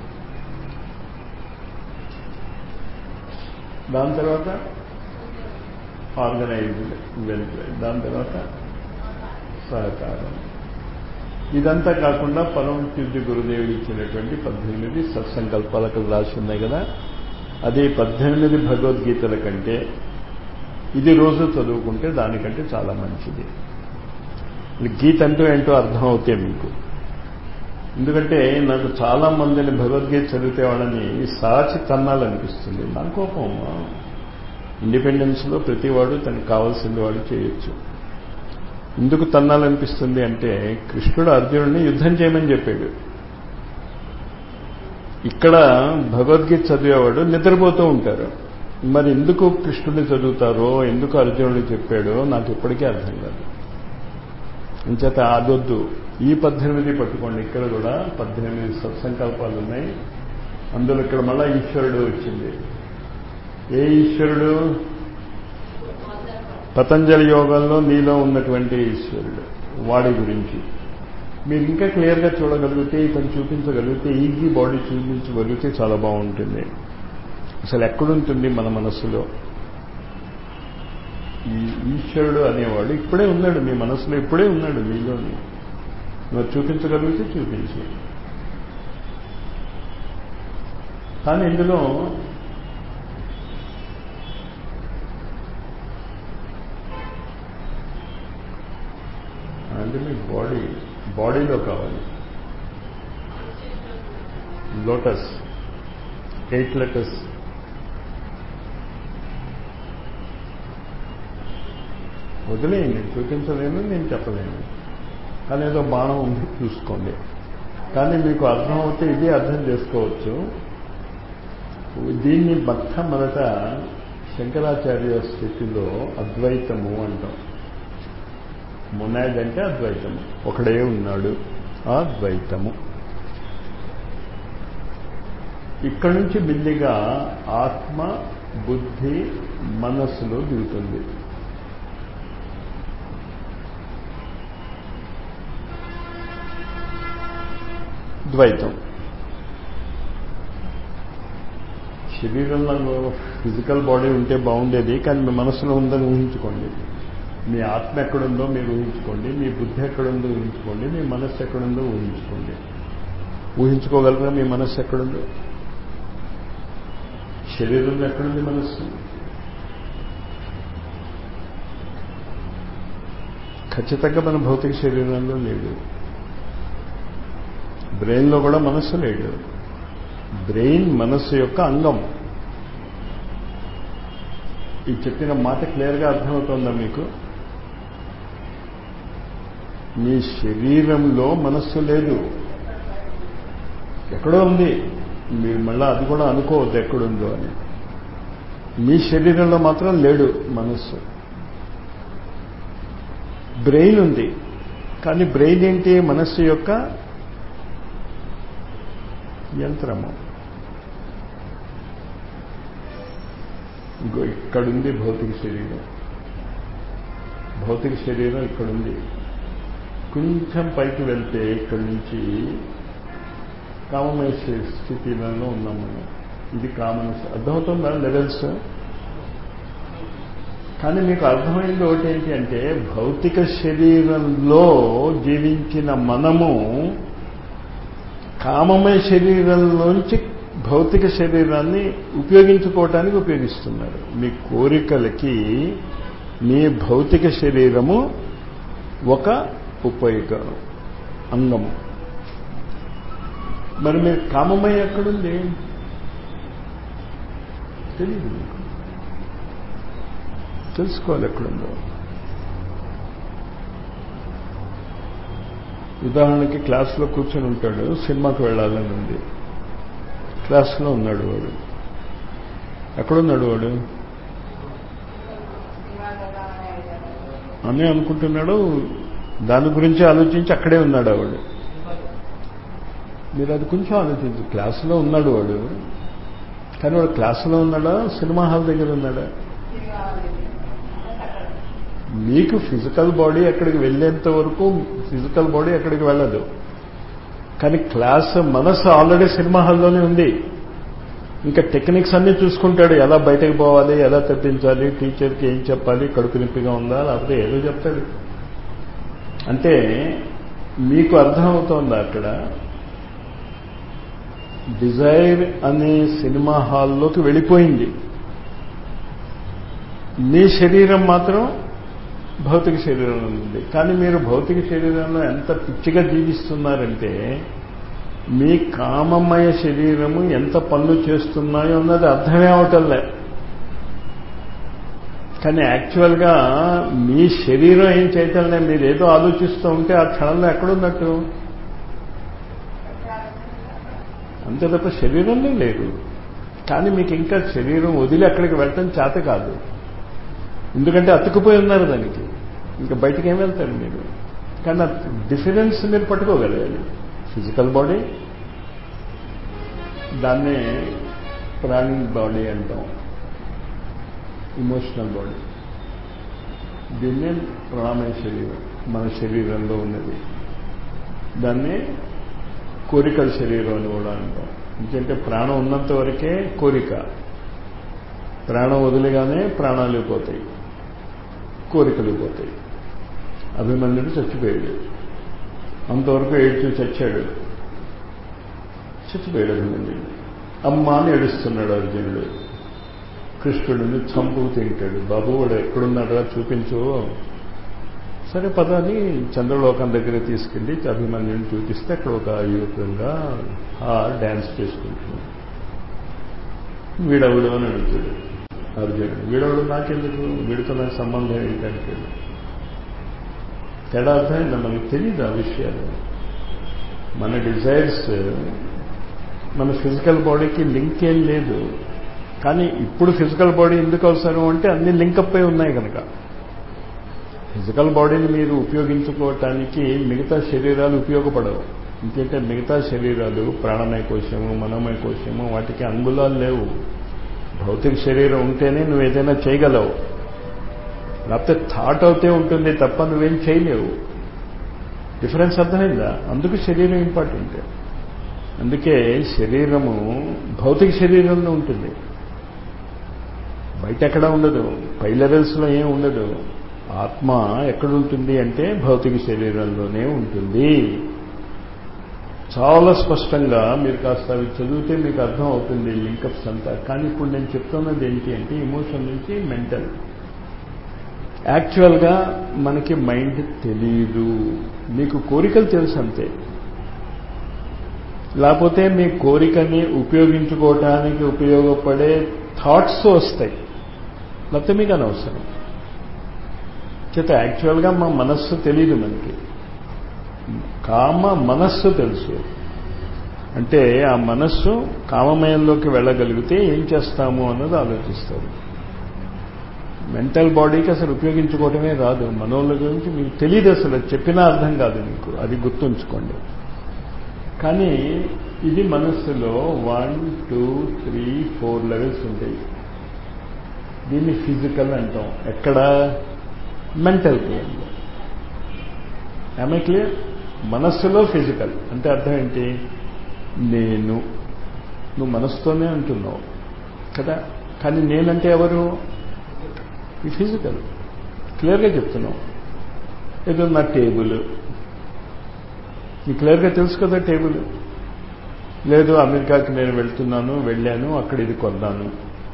దాని తర్వాత ఆర్గనైజ్డ్ వెల్ఫేర్, దాని తర్వాత సహకారం. ఇదంతా కాకుండా పరమ పూజ్య గురుదేవుడు ఇచ్చినటువంటి పద్దెనిమిది సత్సంకల్పాలకు రాసి ఉన్నాయి కదా, అదే పద్దెనిమిది భగవద్గీతల కంటే ఇది రోజు చదువుకుంటే దానికంటే చాలా మంచిది. గీత అంటూ ఏంటో అర్థం అవుతాయి మీకు. ఎందుకంటే నాకు చాలా మందిని భగవద్గీత చదివితే వాళ్ళని సాచి తన్నాలనిపిస్తుంది. నా కోపం. ఇండిపెండెన్స్లో ప్రతివాడు తనకు కావాల్సింది వాడు చేయొచ్చు. ఎందుకు తన్నాలనిపిస్తుంది అంటే కృష్ణుడు అర్జునుడిని యుద్ధం చేయమని చెప్పాడు. ఇక్కడ భగవద్గీత చదివేవాడు నిద్రపోతూ ఉంటారు. మరి ఎందుకు కృష్ణుడిని చదువుతారో, ఎందుకు అర్జునుడిని చెప్పాడో నాకు ఇప్పటికీ అర్థం కాదు. ఇంచేత అదొద్దు. ఈ పద్దెనిమిది పట్టుకోండి. ఇక్కడ కూడా పద్దెనిమిది సత్సంకల్పాలు ఉన్నాయి. అందులో ఇక్కడ మళ్ళా ఈశ్వరుడు వచ్చింది. ఏ ఈశ్వరుడు? పతంజలి యోగంలో నీలో ఉన్నటువంటి ఈశ్వరుడు, వాడి గురించి మీరు ఇంకా క్లియర్గా చూడగలిగితే, ఇక్కడ చూపించగలిగితే, ఈజీ బాడీ చూపించగలిగితే చాలా బాగుంటుంది. అసలు ఎక్కడుంటుంది మన మనస్సులో ఈ ఈశ్వరుడు అనేవాడు? ఇప్పుడే ఉన్నాడు మీ మనసులో, ఇప్పుడే ఉన్నాడు మీలోని. నువ్వు చూపించగలిగితే చూపించి. కానీ ఇందులో అంటే మీ బాడీ బాడీలో కావాలి. లోటస్ ఎయిట్ లెటర్స్ వదిలేయండి, చూపించలేను, నేను చెప్పలేను. కానీ ఏదో బాణం ఉంది చూసుకోండి. కానీ మీకు అర్థం అవుతే ఇది అర్థం చేసుకోవచ్చు. దీన్ని మొట్టమొదట శంకరాచార్య స్థితిలో అద్వైతము అంటాం. మొనాడ్ అంటే అద్వైతము, ఒకడే ఉన్నాడు, ఆ ద్వైతము. ఇక్కడి నుంచి బిల్లిగా ఆత్మ, బుద్ధి, మనస్సులో దిగుతుంది. ద్వైతం. శరీరంలో ఫిజికల్ బాడీ ఉంటే బాగుండేది, కానీ మీ మనసులో ఉందని ఊహించుకోండి. మీ ఆత్మ ఎక్కడుందో మీరు ఊహించుకోండి, మీ బుద్ధి ఎక్కడుందో ఊహించుకోండి, మీ మనస్సు ఎక్కడుందో ఊహించుకోండి. ఊహించుకోగలరా మీ మనస్సు ఎక్కడుందో? శరీరంలో ఎక్కడుంది మనస్సు? ఖచ్చితంగా మన భౌతిక శరీరంలో లేడు. బ్రెయిన్లో కూడా మనస్సు లేడు. బ్రెయిన్ మనస్సు యొక్క అంగం. ఈ చెప్పిన మాట క్లియర్గా అర్థమవుతోందా మీకు? మీ శరీరంలో మనస్సు లేదు, ఎక్కడో ఉంది. మీరు మళ్ళీ అది కూడా అనుకోవద్దు ఎక్కడుందో అని. మీ శరీరంలో మాత్రం లేడు మనస్సు. బ్రెయిన్ ఉంది, కానీ బ్రెయిన్ ఏంటి? మనస్సు యొక్క యంత్రము. ఇంకో ఇక్కడుంది భౌతిక శరీరం. భౌతిక శరీరం ఇక్కడుంది. కొంచెం పైకి వెళ్తే ఇక్కడి నుంచి కామమయ స్థితిలో ఉన్నాం మనం. ఇది కామన్. అర్థమవుతుందా లెవెల్స్? కానీ మీకు అర్థమైంది ఒకటి ఏంటి అంటే, భౌతిక శరీరంలో జీవించిన మనము కామమయ శరీరంలోంచి భౌతిక శరీరాన్ని ఉపయోగించుకోవటానికి ఉపయోగిస్తున్నారు. మీ కోరికలకి మీ భౌతిక శరీరము ఒక ఉపయోగ అంగము. మరి మీరు కామమయ ఎక్కడుంది తెలియదు మీకు. తెలుసుకోవాలి ఎక్కడుందో. ఉదాహరణకి క్లాసులో కూర్చొని ఉంటాడు, సినిమాకి వెళ్ళాలని ఉంది. క్లాసులో ఉన్నాడు వాడు. ఎక్కడున్నాడు వాడు అని అనుకుంటున్నాడు. దాని గురించి ఆలోచించి అక్కడే ఉన్నాడు వాడు. మీరు అది కొంచెం ఆలోచించు. క్లాసులో ఉన్నాడు వాడు, కానీ వాడు క్లాసులో ఉన్నాడా సినిమా హాల్ దగ్గర ఉన్నాడా? మీకు ఫిజికల్ బాడీ అక్కడికి వెళ్ళేంత వరకు ఫిజికల్ బాడీ అక్కడికి వెళ్ళదు, కానీ క్లాస్ మనసు ఆల్రెడీ సినిమా హాల్లోనే ఉంది. ఇంకా టెక్నిక్స్ అన్నీ చూసుకుంటాడు. ఎలా బయటకు పోవాలి, ఎలా తప్పించాలి, టీచర్కి ఏం చెప్పాలి, కడుపు నొప్పిగా ఉందా, లేకపోతే ఏదో చెప్తాడు. అంటే మీకు అర్థమవుతోందా అక్కడ డిజైర్ అనే సినిమా హాల్లోకి వెళ్ళిపోయింది. మీ శరీరం మాత్రం భౌతిక శరీరంలో ఉంది. కానీ మీరు భౌతిక శరీరంలో ఎంత పిచ్చిగా జీవిస్తున్నారంటే, మీ కామమయ శరీరము ఎంత పనులు చేస్తున్నాయో అన్నది అర్థమే అవటంలే. కానీ యాక్చువల్గా మీ శరీరం ఏం చేయటంలే. మీరు ఏదో ఆలోచిస్తూ ఉంటే ఆ క్షణంలో ఎక్కడున్నట్టు? అంతే తప్ప శరీరంలో లేరు. కానీ మీకు ఇంకా శరీరం వదిలి అక్కడికి వెళ్ళటం చేత కాదు. ఎందుకంటే అతుక్కుపోయి ఉన్నారు దానికి. ఇంకా బయటికి ఏం వెళ్తారు మీరు? కానీ డిఫరెన్స్ మీరు పట్టుకోగలగాలి. ఫిజికల్ బాడీ, దాన్నే ప్రాణిక్ బాడీ అంటాం, ఇమోషనల్ బాడీ. దీన్నే ప్రాణమయ శరీరం మన శరీరంలో ఉన్నది. దాన్నే కోరికల శరీరం అని కూడా అంటాం. ఎందుకంటే ప్రాణం ఉన్నంత వరకే కోరిక, ప్రాణం వదిలిగానే ప్రాణాలు పోతాయి, కోరికలు పోతాయి. అభిమన్యుడు చచ్చిపోయాడు, అంతవరకు ఏడ్చు చచ్చాడు. చచ్చిపోయాడు అభిమన్యుడు. అమ్మ అని ఏడుస్తున్నాడు అర్జునుడు. కృష్ణుడిని చంపు తింటాడు. బాబు వాడు ఎక్కడున్నాడో చూపించు. సరే పదాన్ని చంద్రలోకం దగ్గర తీసుకెళ్ళి అభిమన్యుడిని చూపిస్తే అక్కడ ఒక యువకంగా ఆ డ్యాన్స్ చేసుకుంటున్నాడు. వీడవుడు అని అడుగుతాడు అర్జునుడు. వీడవుడు నాకెందుకు, వీడితో నాకు సంబంధం ఏంటంటే తేడా అర్థమైందా? మనకు తెలియదు ఆ విషయాలు. మన డిజైర్స్ మన ఫిజికల్ బాడీకి లింక్ ఏం లేదు. కానీ ఇప్పుడు ఫిజికల్ బాడీ ఎందుకు అవసరం అంటే అన్ని లింకప్ అయి ఉన్నాయి కనుక. ఫిజికల్ బాడీని మీరు ఉపయోగించుకోవటానికి మిగతా శరీరాలు ఉపయోగపడవు. ఎందుకంటే మిగతా శరీరాలు ప్రాణమయ కోశము, మనోమయ కోశము, వాటికి అంగుళాలు లేవు. భౌతిక శరీరం ఉంటేనే నువ్వు ఏదైనా చేయగలవు, లేకపోతే థాట్ అవుతే ఉంటుంది తప్ప నువ్వేం చేయలేవు. డిఫరెన్స్ అర్థమైందా? అందుకు శరీరం ఇంపార్టెంట్. అందుకే శరీరము భౌతిక శరీరంలో ఉంటుంది, బయట ఎక్కడా ఉండదు. పై లెవెల్స్లో ఏం ఉండదు. ఆత్మ ఎక్కడుంటుంది అంటే భౌతిక శరీరంలోనే ఉంటుంది. చాలా స్పష్టంగా మీరు కాస్త అవి చదివితే మీకు అర్థం అవుతుంది లింకప్స్ అంతా. కానీ ఇప్పుడు నేను చెప్తున్నది ఏంటి అంటే ఎమోషన్ నుంచి మెంటల్. యాక్చువల్గా మనకి మైండ్ తెలియదు, మీకు కోరికలు తెలుసు అంతే. లేకపోతే మీ కోరికని ఉపయోగించుకోవడానికి ఉపయోగపడే థాట్స్ వస్తాయి, లేకపోతే మీకు అనవసరం. చేత యాక్చువల్గా మా మనస్సు తెలియదు మనకి, కామ మనస్సు తెలుసు. అంటే ఆ మనస్సు కామమయంలోకి వెళ్ళగలిగితే ఏం చేస్తాము అన్నది ఆలోచిస్తారు. మెంటల్ బాడీకి అసలు ఉపయోగించుకోవటమే రాదు. మనోళ్ళ గురించి మీకు తెలియదు, అసలు చెప్పినా అర్థం కాదు మీకు, అది గుర్తుంచుకోండి. కానీ ఇది మనస్సులో one two three four levels ఉంటాయి. దీన్ని ఫిజికల్ అంటాం. ఎక్కడ? మెంటల్ ప్లేన్లో. ఆమె క్లియర్? మనస్సులో ఫిజికల్ అంటే అర్థం ఏంటి? నేను, నువ్వు మనస్సుతోనే అంటున్నావు కదా, కానీ నేనంటే ఎవరు? ఈ ఫిజికల్. క్లియర్గా చెప్తున్నావు. ఏదో నా టేబుల్, నీకు క్లియర్గా తెలుసు కదా టేబుల్. లేదు అమెరికాకి నేను వెళ్తున్నాను, వెళ్ళాను, అక్కడ ఇది కొన్నాను.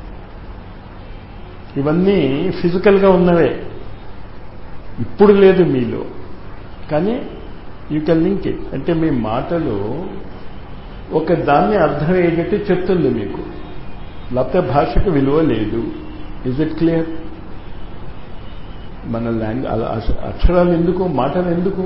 ఇవన్నీ ఫిజికల్గా ఉన్నవే, ఇప్పుడు లేదు మీలో, కానీ యూ కెన్ లింక్ ఇట్. అంటే మీ మాటలు ఒక దాన్ని అర్థమయ్యేటట్టు చెప్తుంది మీకు, లేకపోతే భాషకు విలువ లేదు. Is it clear? మన లాంగ్వేజ్ అక్షరాలు ఎందుకు, మాటలు ఎందుకు?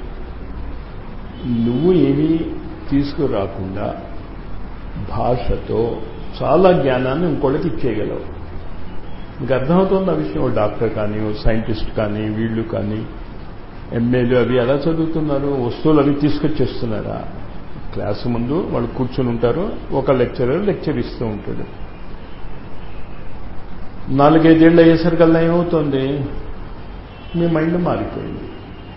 నువ్వు ఏమీ తీసుకురాకుండా భాషతో చాలా జ్ఞానాన్ని ఇంకోళ్ళకి ఇచ్చేయగలవు. మీకు అర్థమవుతుంది ఆ విషయం. ఓ డాక్టర్ కానీ, ఓ సైంటిస్ట్ కానీ, వీళ్ళు కానీ, ఎంఏలు అవి ఎలా చదువుతున్నారు? వస్తువులు అవి తీసుకొచ్చేస్తున్నారా? క్లాసు ముందు వాళ్ళు కూర్చొని ఉంటారు, ఒక లెక్చరర్ లెక్చర్ ఇస్తూ ఉంటాడు. నాలుగైదేళ్ళు అయ్యేసరికల్లా ఏమవుతుంది? మీ మైండ్ మారిపోయింది.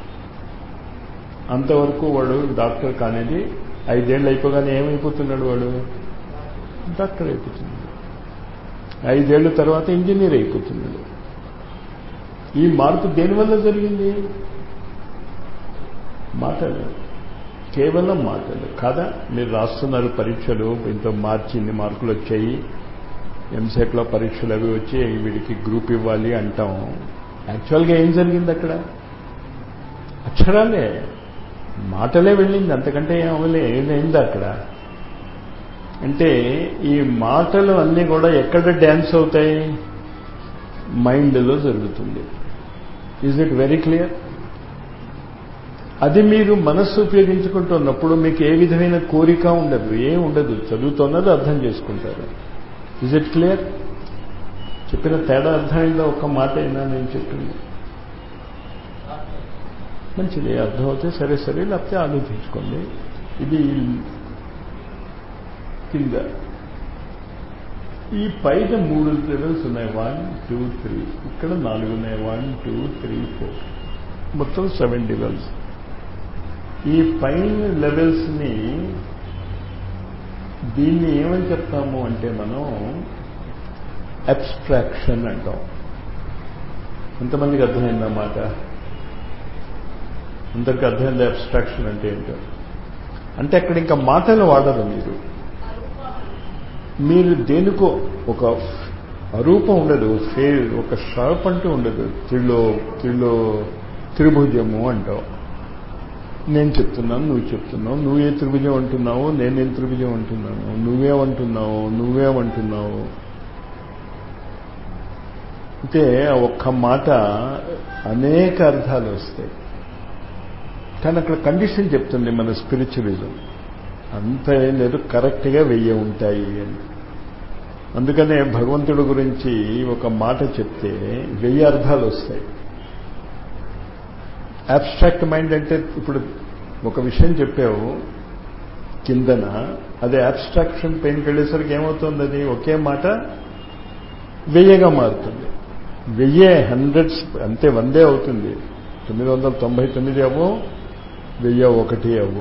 అంతవరకు వాడు డాక్టర్ కానిది ఐదేళ్ళు అయిపోగానే ఏమైపోతున్నాడు? వాడు డాక్టర్ అయిపోతున్నాడు. ఐదేళ్ల తర్వాత ఇంజనీర్ అయిపోతున్నాడు. ఈ మార్పు దేనివల్ల జరిగింది? మాటలు, కేవలం మాటలు కాదా? మీరు రాస్తున్నారు పరీక్షలు, ఇంత మార్చి ఇన్ని మార్కులు వచ్చాయి, ఎంసెట్లో పరీక్షలు అవి వచ్చి వీడికి గ్రూప్ ఇవ్వాలి అంటాం. యాక్చువల్గా ఏం జరిగింది అక్కడ? అక్షరాలే, మాటలే వెళ్ళింది, అంతకంటే ఏం అవ్వలే. ఏమైంది అక్కడ అంటే ఈ మాటలు అన్నీ కూడా ఎక్కడ డ్యాన్స్ అవుతాయి? మైండ్లో జరుగుతుంది. Is it very clear? అది మీరు మనస్సు ఉపయోగించుకుంటున్నప్పుడు మీకు ఏ విధమైన కోరిక ఉండదు, ఏం ఉండదు, చదువుతున్నది అర్థం చేసుకుంటారు. Is it clear? చెప్పిన తేడా అర్థమైందా? ఒక్క మాట అయినా నేను చెప్పింది మంచిది, అర్థమవుతే సరే సరే, లేకపోతే ఆలోచించుకోండి. ఇది కింద ఈ పైన మూడు లెవెల్స్ ఉన్నాయి, వన్ టూ త్రీ. ఇక్కడ నాలుగు ఉన్నాయి, వన్ టూ త్రీ ఫోర్, మొత్తం సెవెన్ లెవెల్స్. ఈ పైన లెవెల్స్ని దీన్ని ఏమని చెప్తాము అంటే మనం అబ్స్ట్రాక్షన్ అంటాం. ఎంతమందికి అర్థమైందన్నమాట? అందరికీ అర్థమైంది అబ్స్ట్రాక్షన్ అంటే ఏంటో. అంటే అక్కడ ఇంకా మాటలు వాడరు మీరు. మీరు దేనికో ఒక అరూపం ఉండదు, ఫేర్ ఒక షార్ప్ అంటూ ఉండదు. త్రిలో త్రిలో త్రిభుజము అంటావు. నేను చెప్తున్నాను, నువ్వు చెప్తున్నావు. నువ్వే త్రిభుజం అంటున్నావు, నేనేం త్రిభుజం అంటున్నాను. నువ్వేమంటున్నావు, నువ్వేమంటున్నావు. అంటే ఒక్క మాట అనేక అర్థాలు వస్తాయి. కానీ అక్కడ కండిషన్ చెప్తుంది మన స్పిరిచువలిజం. అంత ఏం లేదు, కరెక్ట్గా వెయ్యి ఉంటాయి అని. అందుకనే భగవంతుడి గురించి ఒక మాట చెప్తే వెయ్యి అర్థాలు వస్తాయి. అబ్స్ట్రాక్ట్ మైండ్ అంటే ఇప్పుడు ఒక విషయం చెప్పావు కిందన, అది అబ్స్ట్రాక్షన్ పెయిన్కి వెళ్ళేసరికి ఏమవుతుంది? అది ఒకే మాట వెయ్యిగా మారుతుంది. వెయ్యే హండ్రెడ్స్ అంతే, వందే అవుతుంది. తొమ్మిది వందల తొంభై తొమ్మిది అవ్వు, వెయ్యి ఒకటి అవ్వు.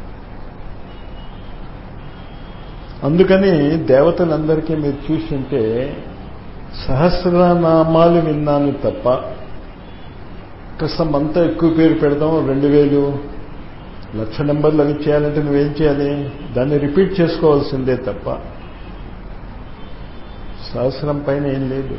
అందుకని దేవతలందరికీ మీరు చూస్తుంటే సహస్రనామాలు విన్నాను తప్ప కాస్త మంత ఎక్కువ పేరు పెడదాం, రెండు వేలు లక్ష నెంబర్లు అవి చేయాలంటే నువ్వేం చేయాలి? దాన్ని రిపీట్ చేసుకోవాల్సిందే తప్ప సహస్రం పైన ఏం లేదు.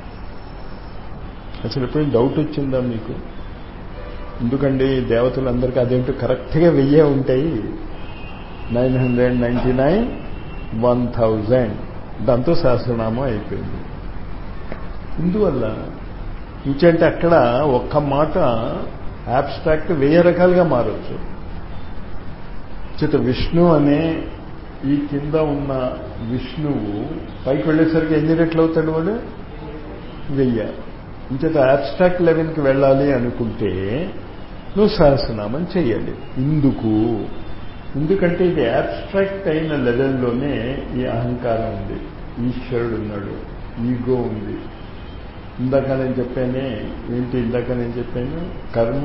అసలు ఎప్పుడైనా డౌట్ వచ్చిందా మీకు? ఎందుకండి దేవతలందరికీ అదేంటో కరెక్ట్గా వెయ్యే ఉంటాయి, nine hundred ninety nine one thousand దాంతో సహస్రనామం అయిపోయింది. ఇందువల్ల ఇంకంటే అక్కడ ఒక్క మాట యాబ్స్ట్రాక్ట్ వెయ్యి రకాలుగా మారచ్చు. చేత విష్ణు అనే ఈ కింద ఉన్న విష్ణువు పైకి వెళ్ళేసరికి ఎన్ని రెట్లు అవుతాడు వాడు? వెయ్యి. ఇంచేత యాబ్స్ట్రాక్ట్ లెవెల్కి వెళ్ళాలి అనుకుంటే నువ్వు సహస్రనామం చెయ్యాలి. ఇందుకు ఎందుకంటే ఇది యాబ్స్ట్రాక్ట్ అయిన లెవెల్లోనే ఈ అహంకారం ఉంది, ఈశ్వరుడు ఉన్నాడు, ఈగో ఉంది. ఇందాక నేను చెప్పానే ఏంటి? ఇందాక నేను చెప్పాను కర్మ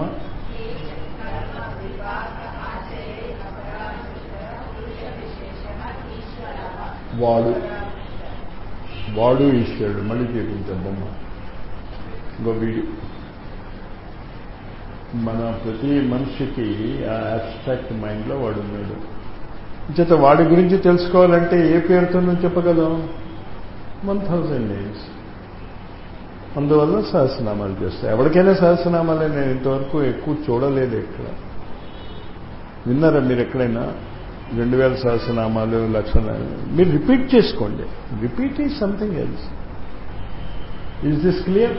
వాడు వాడు ఈశ్వరుడు. మళ్ళీ చూపించాం బొమ్మ, ఇంకో వీడియో. మన ప్రతి మనిషికి ఆ అబ్స్ట్రాక్ట్ మైండ్లో వాడు ఉన్నాడు. చేత వాడి గురించి తెలుసుకోవాలంటే ఏ పేరుతో నువ్వు చెప్పగలం? One thousand names. అందువల్ల సహస్రనామాలు చేస్తాయి. ఎవరికైనా సహస్రనామాలే. నేను ఇంతవరకు ఎక్కువ చూడలేదు ఎక్కడ. విన్నారా మీరు ఎక్కడైనా? రెండు వేల సహస్రనామాలు, లక్ష. మీరు రిపీట్ చేసుకోండి. Repeat is something else. Is this clear?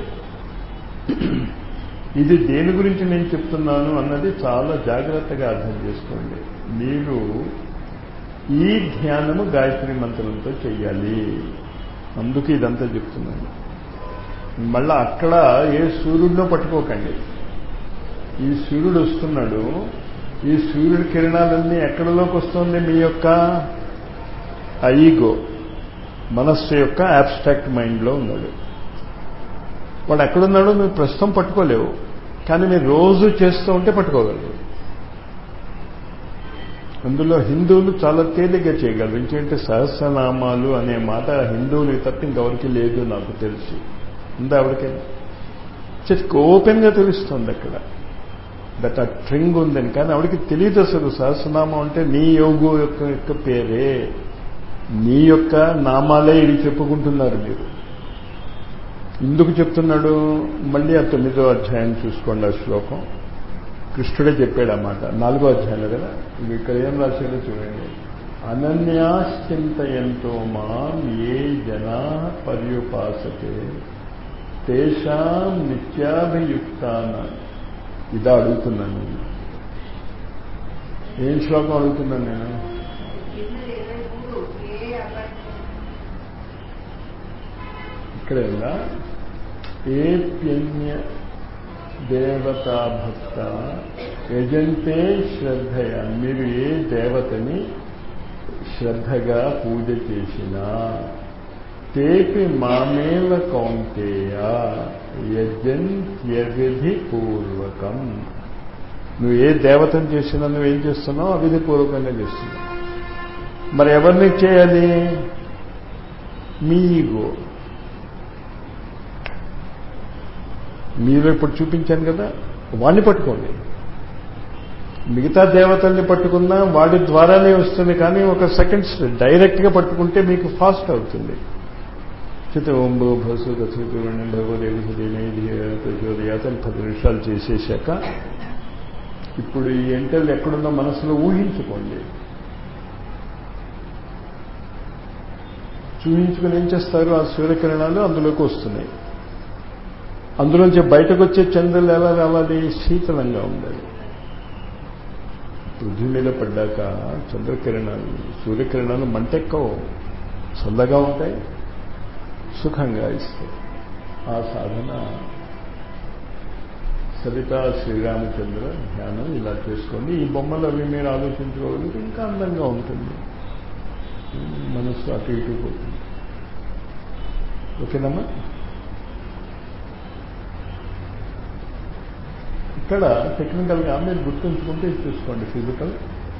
ఇది దేని గురించి నేను చెప్తున్నాను అన్నది చాలా జాగ్రత్తగా అర్థం చేసుకోండి. మీరు ఈ ధ్యానము గాయత్రి మంత్రంతో చెయ్యాలి. అందుకు ఇదంతా చెప్తున్నాను. మళ్ళా అక్కడ ఏ సూర్యుడినో పట్టుకోకండి. ఈ సూర్యుడు వస్తున్నాడు, ఈ సూర్యుడి కిరణాలన్నీ ఎక్కడలోకి వస్తుంది? మీ యొక్క ఈగో మనస్సు యొక్క అబ్స్ట్రాక్ట్ మైండ్లో ఉన్నాడు. వాడు ఎక్కడున్నాడో మీరు ప్రస్తుతం పట్టుకోలేవు, కానీ మీరు రోజు చేస్తూ ఉంటే పట్టుకోగలరు. అందులో హిందువులు చాలా తేలిగ్గా చేయగలరు. ఎందుకంటే సహస్రనామాలు అనే మాట హిందువులు తప్ప ఇంకెవరికి లేదు నాకు తెలిసి. ఉందా ఎవరికైనా? ఓపెన్గా తెలుస్తుంది అక్కడ దట్ ఆ ట్రింగ్ ఉందని. కానీ ఆవిడికి తెలియదు అసలు సహస్రనామం అంటే నీ యోగు యొక్క యొక్క పేరే, నీ యొక్క నామాలే ఇది చెప్పుకుంటున్నారు మీరు. ఎందుకు చెప్తున్నాడు? మళ్ళీ ఆ తొమ్మిదో అధ్యాయం చూసుకోండి. ఆ శ్లోకం కృష్ణుడే చెప్పాడు అన్నమాట. నాలుగో అధ్యాయంలో కదా. ఇది ఇక్కడ ఏం రాశాడో చూడండి. అనన్యాశ్చింతయంతో మాం ఏ జనా పర్యుపాసతే తేషాం నిత్యాభియుక్తాన. ఇదా అడుగుతున్నాను నేను. ఏం శ్లోకం అడుగుతున్నాను నేను? ఇక్కడే ఉందా? ఏప్యన్య దేవతా భక్త యజంతే శ్రద్ధయ. మీరు ఏ దేవతని శ్రద్ధగా పూజ చేసినా తేపి మామేవ కౌంతేయ యజంత్యవిధి పూర్వకం. నువ్వు ఏ దేవతను చేసినా నువ్వేం చేస్తున్నావు? అవిధి పూర్వకంగా చేస్తున్నావు. మరి ఎవరిని చేయాలి? మీ ఈగో. మీరు ఇప్పుడు చూపించాను కదా, వాడిని పట్టుకోండి. మిగతా దేవతల్ని పట్టుకున్నా వాడి ద్వారానే వస్తుంది, కానీ ఒక సెకండ్స్ డైరెక్ట్గా పట్టుకుంటే మీకు ఫాస్ట్ అవుతుంది. చిత ఓం భూ భసు దశూర్ణి భగవదేవియాతని పది నిమిషాలు చేసేసాక ఇప్పుడు ఈ ఎంటల్ ఎక్కడున్న మనసులో ఊహించుకోండి. చూహించుకుని ఏం చేస్తారు? ఆ సూర్యకిరణాలు అందులోకి వస్తున్నాయి. అందులోంచి బయటకు వచ్చే చంద్రులు ఎలా రావాలి? శీతలంగా ఉండాలి. పృథ్వీ మీద పడ్డాక చంద్రకిరణాలు సూర్యకిరణాలు మంటెక్కవు, చల్లగా ఉంటాయి, సుఖంగా ఇస్తాయి. ఆ సాధన సరితా శ్రీరామచంద్ర ధ్యానం ఇలా చేసుకోండి. ఈ బొమ్మలు అవి మీరు ఆలోచించుకోగలిగితే ఇంకా అందంగా ఉంటుంది. మనస్సు అటు ఇటు పోతుంది. ఓకేనమ్మా? ఇక్కడ టెక్నికల్గా మీరు గుర్తుంచుకుంటే చూసుకోండి. ఫిజికల్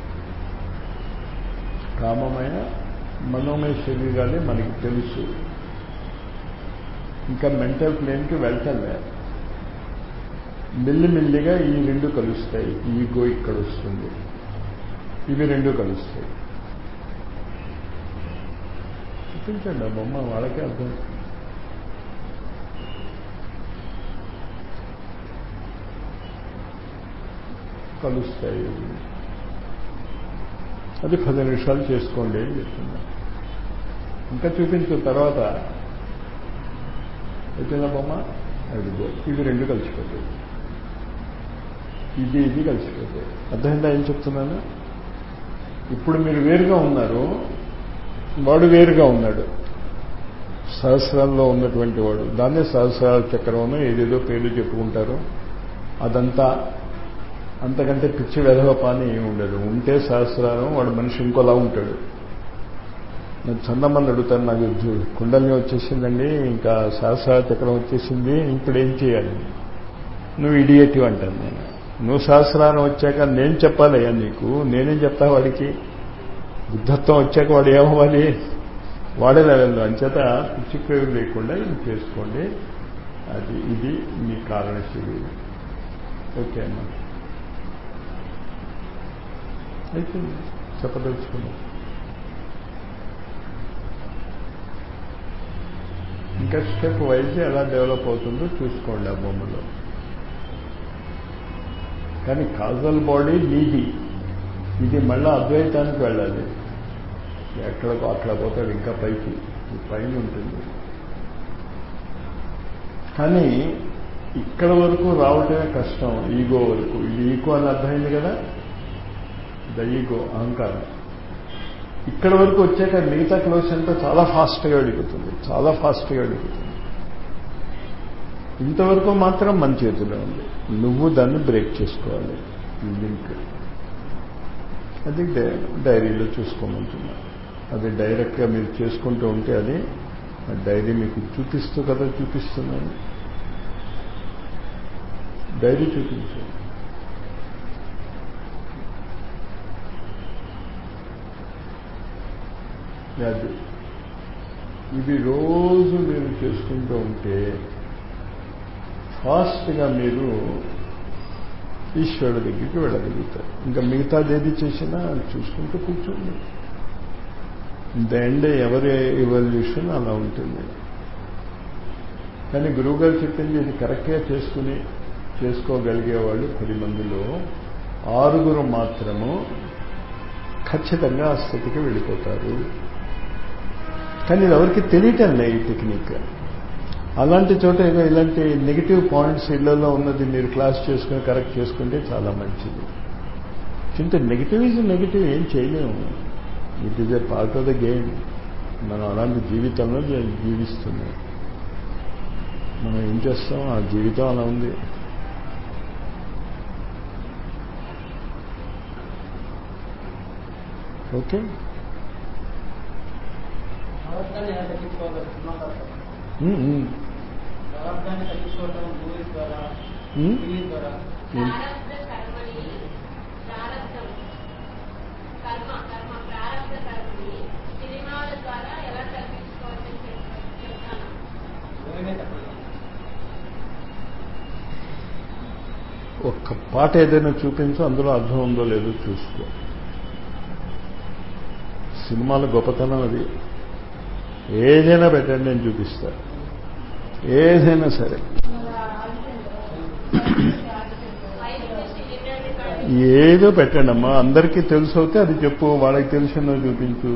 కామమయ మనోమయ శరీరాలే మనకి తెలుసు. ఇంకా మెంటల్ ప్లేన్కి వెళ్తలే. మెల్లిమెల్లిగా ఈ రెండు కలుస్తాయి. ఈగో ఇక్కడ వస్తుంది, ఇవి రెండు కలుస్తాయి. చూపించండి ఆ బొమ్మ, వాళ్ళకే అర్థం. కలుస్తాయి. అది పది నిమిషాలు చేసుకోండి అని చెప్తున్నా. ఇంకా చూపించు తర్వాత. అయిపోయిన బొమ్మ అదిగో, ఇవి రెండు కలిసిపోతాయి, ఇది ఇది కలిసిపోతాయి. అర్థమైందా ఏం చెప్తున్నాను? ఇప్పుడు మీరు వేరుగా ఉన్నారు, వాడు వేరుగా ఉన్నాడు. సహస్రాల్లో ఉన్నటువంటి వాడు, దాన్నే సహస్రాల చక్రంలో ఏదేదో పేర్లు చెప్పుకుంటారు. అదంతా అంతకంటే పిచ్చి వెధవ పాని ఏమి ఉండదు. ఉంటే సహస్రారం, వాడు మనిషి ఇంకోలా ఉంటాడు. నేను చందమ్మని అడుగుతాను, నాకు కుండలిని వచ్చేసిందండి, ఇంకా సహస్రాల చక్రం వచ్చేసింది, ఇప్పుడు ఏం చేయాలి? నువ్వు ఇడియటివ్ అంటాను నేను. నువ్వు సహస్రారం వచ్చాక నేను చెప్పాలయ్యా నీకు, నేనేం చెప్తా వాడికి? బుద్ధత్వం వచ్చాక వాడు ఏమవ్వాలి? వాడే లెవెల్లో. అంచేత పిచ్చి ప్రయోగం లేకుండా ఇది చేసుకోండి. అది ఇది మీ కారణశీలి. ఓకే అమ్మా, అయిపోయింది. చెప్పదలుచుకున్నాం. ఇంకా స్టెప్ వైజ్ ఎలా డెవలప్ అవుతుందో చూసుకోండి ఆ బొమ్మలో. కానీ కాజల్ బాడీ నీది, ఇది మళ్ళీ అద్వైతానికి వెళ్ళాలి. ఎక్కడికో అక్కడ పోతాడు, ఇంకా పైకి, పైన ఉంటుంది. కానీ ఇక్కడ వరకు రావటమే కష్టం, ఈగో వరకు. ఇది ఈగో అని అర్థమైంది కదా, ద ఈగో, అహంకారం. ఇక్కడ వరకు వచ్చాక మిగతా క్లోజ్ అంతా చాలా ఫాస్ట్గా వెళ్ళిపోతుంది, చాలా ఫాస్ట్గా వెళ్ళిపోతుంది. ఇంతవరకు మాత్రం మన చేతిలో ఉంది, నువ్వు దాన్ని బ్రేక్ చేసుకోవాలి. లింక్ అది డైరీలో చూసుకోమంటున్నా. అది డైరెక్ట్గా మీరు చేసుకుంటూ ఉంటే అది డైరీ మీకు చూపిస్తూ కదా చూపిస్తున్నాను. డైరీ చూపించు. అది ఇవి రోజు మీరు చేసుకుంటూ ఉంటే ఫాస్ట్గా మీరు ఈశ్వరుడి దగ్గరికి వెళ్ళగలుగుతారు. ఇంకా మిగతాది ఏది చేసినా చూసుకుంటూ కూర్చోండి. ద ఎండ్ ఎవరి ఎవల్యూషన్ అలా ఉంటుంది. కానీ గురువుగారు చెప్పింది ఇది కరెక్ట్గా చేసుకుని చేసుకోగలిగేవాళ్ళు పది మందిలో ఆరుగురు మాత్రము ఖచ్చితంగా ఆ స్థితికి వెళ్ళిపోతారు. కానీ ఇది ఎవరికి తెలియటం లే ఈ టెక్నిక్. అలాంటి చోట ఇలాంటి నెగిటివ్ పాయింట్స్ ఇళ్లలో ఉన్నది మీరు క్లాస్ చేసుకుని కరెక్ట్ చేసుకుంటే చాలా మంచిది. చింత నెగిటివ్ ఈజ్ నెగిటివ్, ఏం చేయలేము. It is a part of the game. మనం అలాంటి జీవితంలో జీవిస్తున్నాం. మనం ఏం చేస్తాం, ఆ జీవితం అలా ఉంది. ఓకే, ఒక్క పాట ఏదైనా చూపించు, అందులో అర్థం ఉందో లేదో చూసుకో. సినిమాల గొప్పతనం అది. ఏదైనా పెట్టండి, నేను చూపిస్తా. ఏదైనా సరే, ఏదో పెట్టండి అమ్మా. అందరికీ తెలుసు అవుతే అది చెప్పు, వాళ్ళకి తెలిసిందో చూపించు.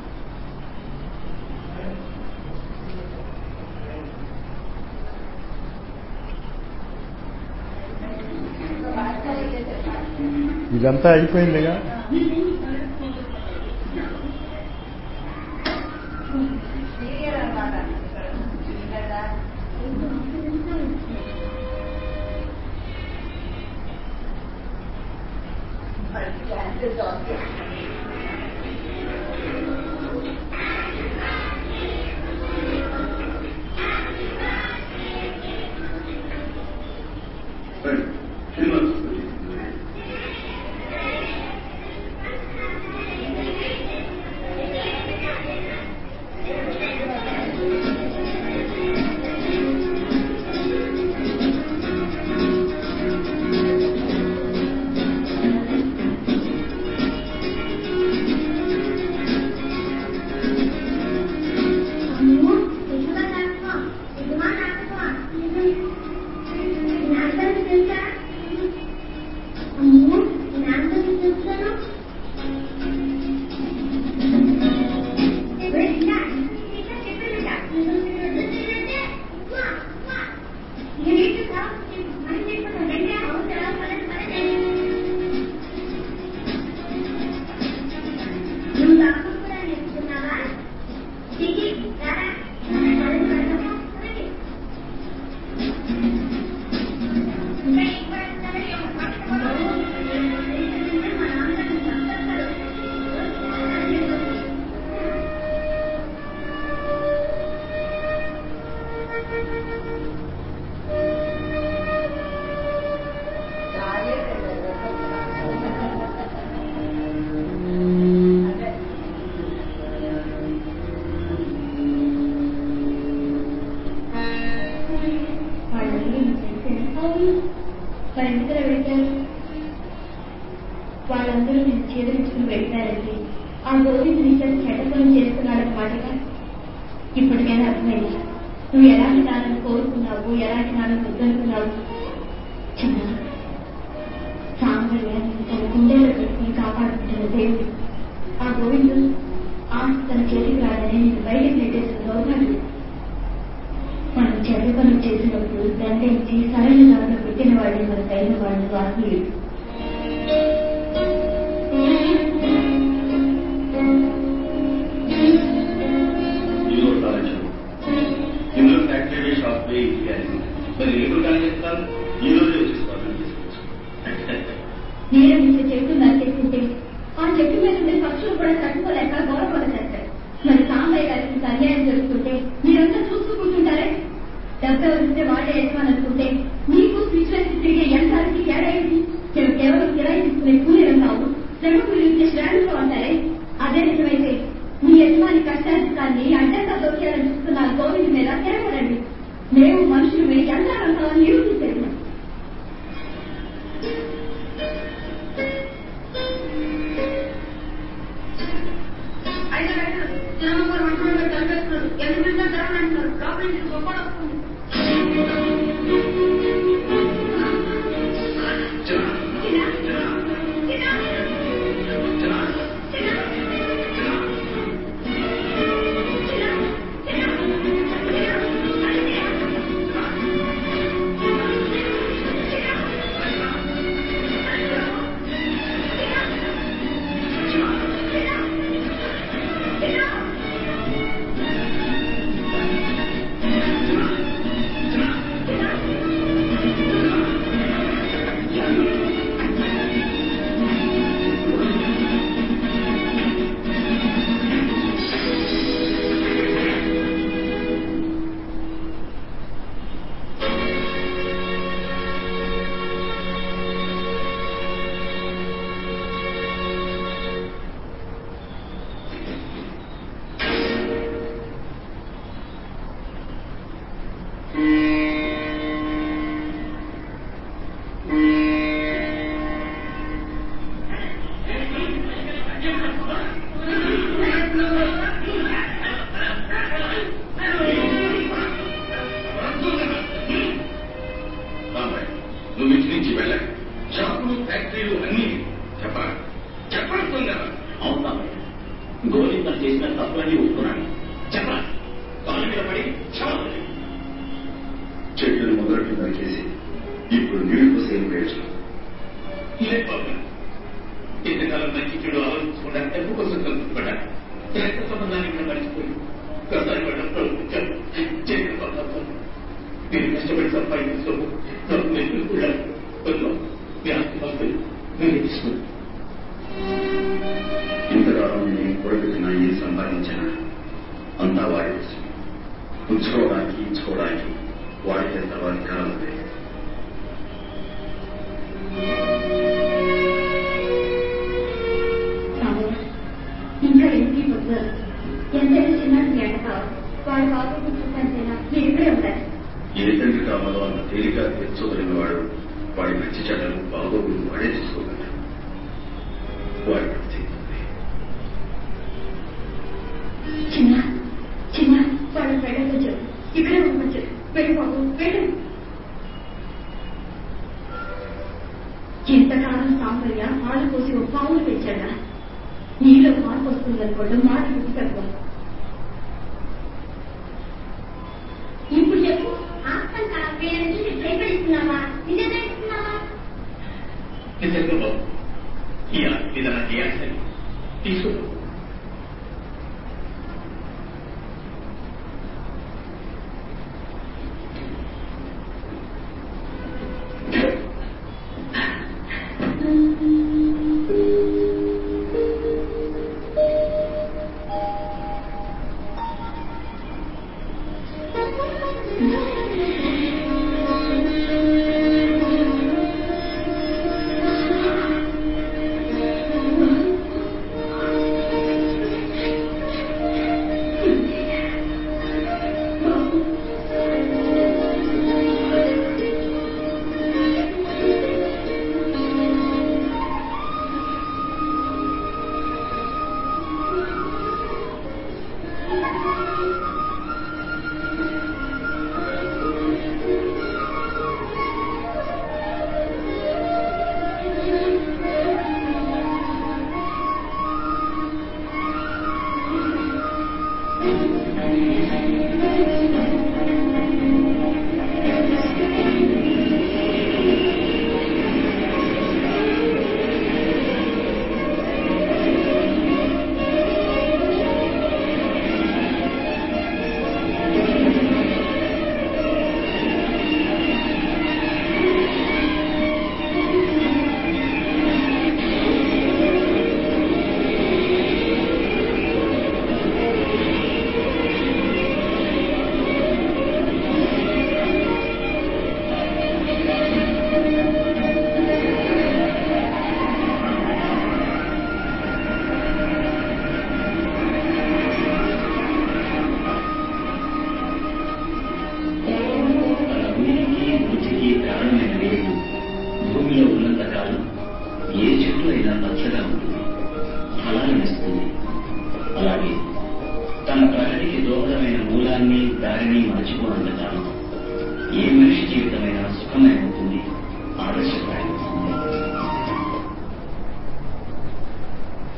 ఇదంతా అయిపోయిందిగా. మరి ఎందుకలా వెళ్ళారు? వాళ్ళందరూ నేను చేదరించుకుని వెళ్ళారంటే ఆ గోవింద్ నిజం చెడ్డ పనులు చేస్తున్నాడన్నమాటగా. ఇప్పటికైనా అర్థమైంది నువ్వు ఎలాంటి నాన్నను కోరుకున్నావు, ఎలాంటి నాన్నను వద్దనుకున్నావు. చిన్న సాంగర్యాన్ని తన గుండెల్లో పెట్టుకుని కాపాడుకుంటున్న దేవుడు ఆ గోవిందు ఆస్తి తన చేతికి రాగానే నేను బయటకు నెట్టేసిన దౌర్భాగ్యం. మనం చెడ్డ పనులు చేసినప్పుడు దండించి సరైన దాంట్లో పెట్టిన వాడిని మన తగిన వాళ్ళు ఆత్మీయుడు. ఇందులో ఫ్యాక్టరీ షాప్ మరి ఎప్పుడు కానీ చెప్తాను ఈ రోజు వచ్చేసుకోవాలి. నేను ఇంత చెట్టు నరికేస్తుంటే ఆ చెట్టు మీద ఉండే పక్షులు కూడా తట్టుకోలేక గౌరవ చేస్తాయి. మరి సాంబయ్య గారికి అన్యాయం జరుగుతుంటే మీరంతా చూస్తూ కూర్చుంటారే? డబ్బు ఎవరిస్తే వాడే యజమాని అనుకుంటే మీకు స్విచ్ వేసి తిరిగే యంత్రానికి తేడాయింది. మేము కేవలం కిరాయి తీసుకునే కూలీలు కావు, శ్రమ కూలించే శ్రామికులు అంటారే. అదే నిజమైతే మీ యజమాని కష్టాధికాన్ని అడ్డంగా దొరికారని చూస్తున్న గోవింద్ మీద తిరగడండి. మేము మనుషులు యంత్రాలంతామని నిరూపించేది. ఇంతకాలం నేను కూడబెట్టిన ఈ సంపాదించిన అంతా వాడి కోసం ఉంచుకోవడానికి ఇచ్చుకోవడానికి వాడితే సర్వాధికారం ఉంది. ఇంకా ఏంటి పొద్దురు ఎంతైనా చిన్నది ఎండ కావాలి. వాడు బాబు చూసాంతేనా మీరు ఇక్కడే ఉంటారు. ఏ తండ్రి కావాలో అంత తేలిక తెచ్చుకోగలిగిన వాడు వాడి మంచి చెడ్డలు బాగోగులు వాడే చూసుకోగలరు. వాడి చిన్న చిన్న వాడు వెళ్ళదు చెప్పు, ఇక్కడే ఉండొచ్చు. వెళ్ళు బాబు వెళ్ళు. ఇంతకాలం సాంబయ్య పాలు పోసి ఒక పావులు పెంచాడా? నీలో మార్పు వస్తుందనుకోవడం మాట గుర్తుపెట్టుకో. ఇప్పుడు చెప్పు, ఆస్తంతా వీళ్ళని చూసి భయపడిస్తున్నావా, నిజంగా ఇస్తున్నావా? నిజంగా బాబు ఈ ఆస్తి నాకు ఆస్తి తీసుకో.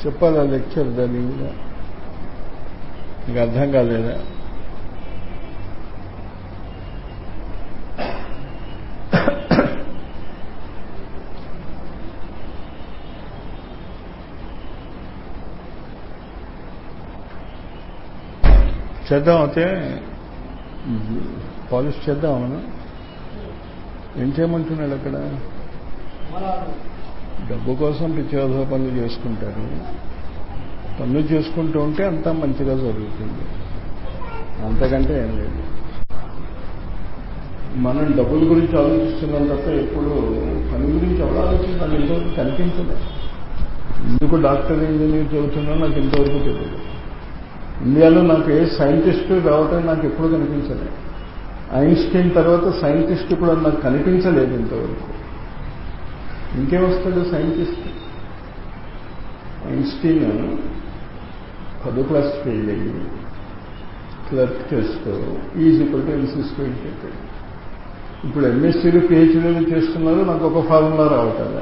చెప్పాలా లెక్చర్ దాని మీకు అర్థం కాలేదా? చేద్దాం అయితే పాలిష్ చేద్దాం. మనం ఏం చేయమంటున్నాడు అక్కడ? డబ్బు కోసం పిచ్చేదో పనులు చేసుకుంటారు. పనులు చేసుకుంటూ ఉంటే అంతా మంచిగా జరుగుతుంది, అంతకంటే ఏం లేదు. మనం డబ్బుల గురించి ఆలోచిస్తున్నాం తప్ప ఎప్పుడు పని గురించి ఎవరు ఆలోచించాలి ఇంతవరకు కనిపించలేదు. ఎందుకు డాక్టర్ ఇంజనీర్ చదువుతున్నా నాకు ఇంతవరకు తెలియదు. ఇండియాలో నాకు ఏ సైంటిస్ట్ రావటం నాకు ఎప్పుడు కనిపించలేదు. ఐన్స్టీన్ తర్వాత సైంటిస్ట్ కూడా నాకు కనిపించలేదు ఇంతవరకు. ఇంకేమొస్తాడు సైంటిస్ట్? ఐన్స్టీన్ పదో క్లాస్ ఫెయిల్ అయ్యి క్లర్క్ చేస్తూ is equal to M C square చెప్పాడు. ఇప్పుడు ఎంఎస్సీలు పిహెచ్డీలు చేస్తున్నారు, నాకు ఒక ఫార్ములా రావటాలే.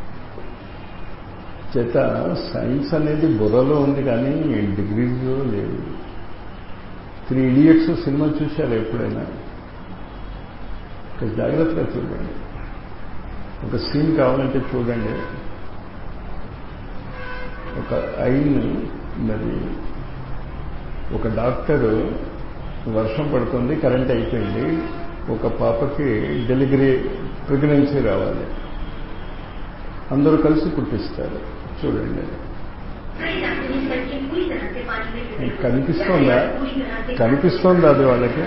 చేత సైన్స్ అనేది బుర్రలో ఉంది కానీ డిగ్రీలో లేదు. త్రీ ఇడియట్స్ సినిమా చూశారు ఎప్పుడైనా? జాగ్రత్తగా చూడండి. ఒక సీన్ కావాలంటే చూడండి. ఒక ఐన్ మరి ఒక డాక్టరు వర్షం పడుతుంది, కరెంట్ అయిపోయింది, ఒక పాపకి డెలివరీ ప్రెగ్నెన్సీ రావాలి, అందరూ కలిసి పుట్టిస్తారు. చూడండి, కనిపిస్తోందా? కనిపిస్తోందా అది వాళ్ళకి?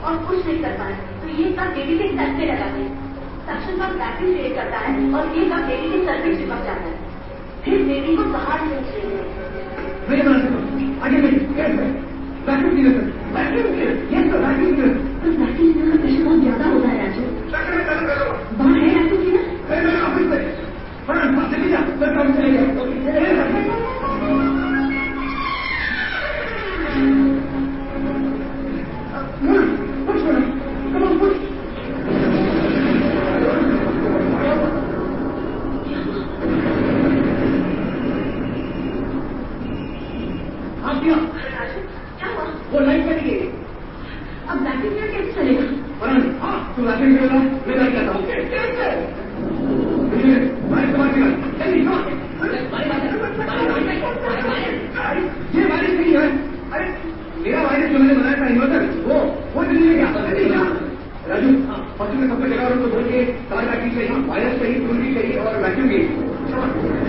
और कुछ नहीं कर पाए तो ये सब बेबी के सर पे लगाते हैं। सक्शन पंप वैक्यूम क्रिएट करता है और ये सब बेबी के सर पे चिपक जाता है, फिर बेबी को बाहर खींच लेते हैं। मेरे बना सकता आगे मेरी vacuum cleaner vacuum cleaner yes sir vacuum cleaner. पर वैक्यूम क्लीनर का प्रेशर बहुत ज्यादा होता है राजू। बाहर है वैक्यूम क्लीनर ऑफिस में फटाफट चली जा मैं काम चले गया। वो लाइट चली गई। अब वैक्यूम क्लीनर कैसे चलेगा? हाँ तू वैक्यूम क्लीनर मैं लाइट लाता हूँ कैसे ये बारिश नहीं है। अरे मेरा वायरस जो मैंने बनाया था इन्वर्टर वो वो दिल्ली में गया राजू। पशु में सबको जगह उनको बोल के तार वैक्यूम चाहिए, वायरस चाहिए, टूल चाहिए और वैक्यूम चाहिए।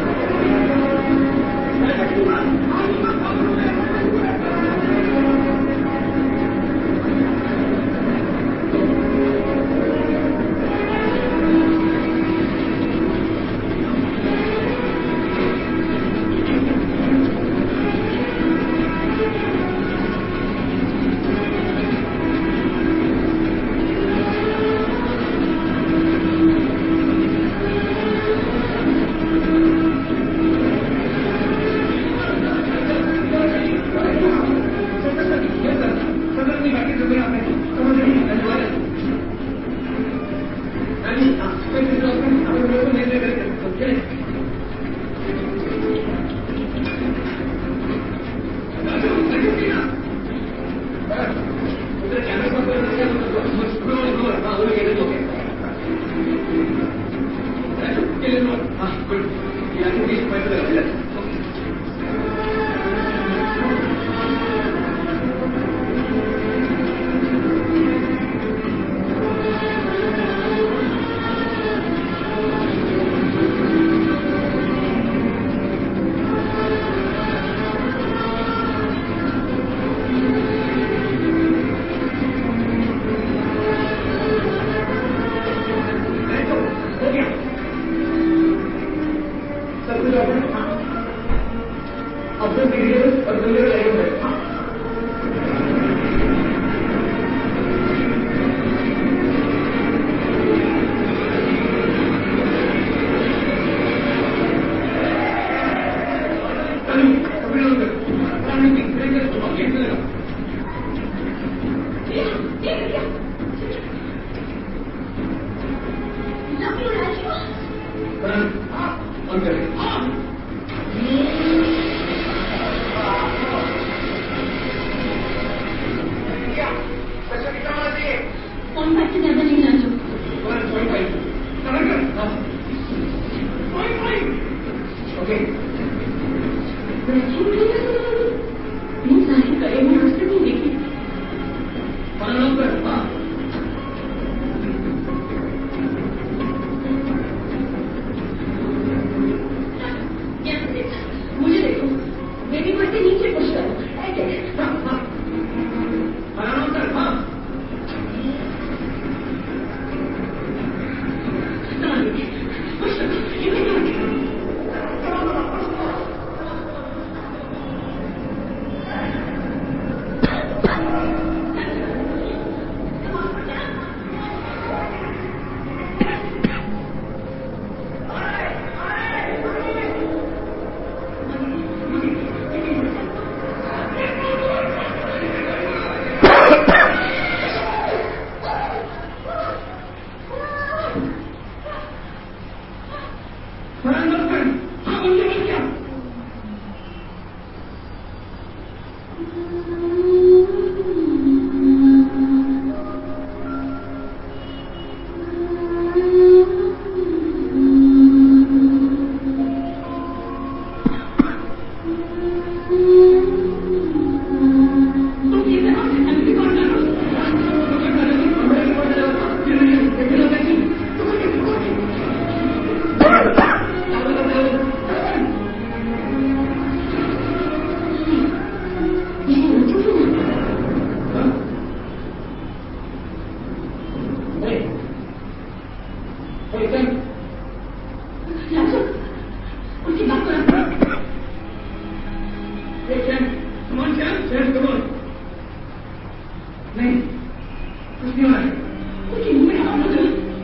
Yes, come on. नहीं, कुछ नहीं हो रहा है. कुछ नहीं हो रहा है.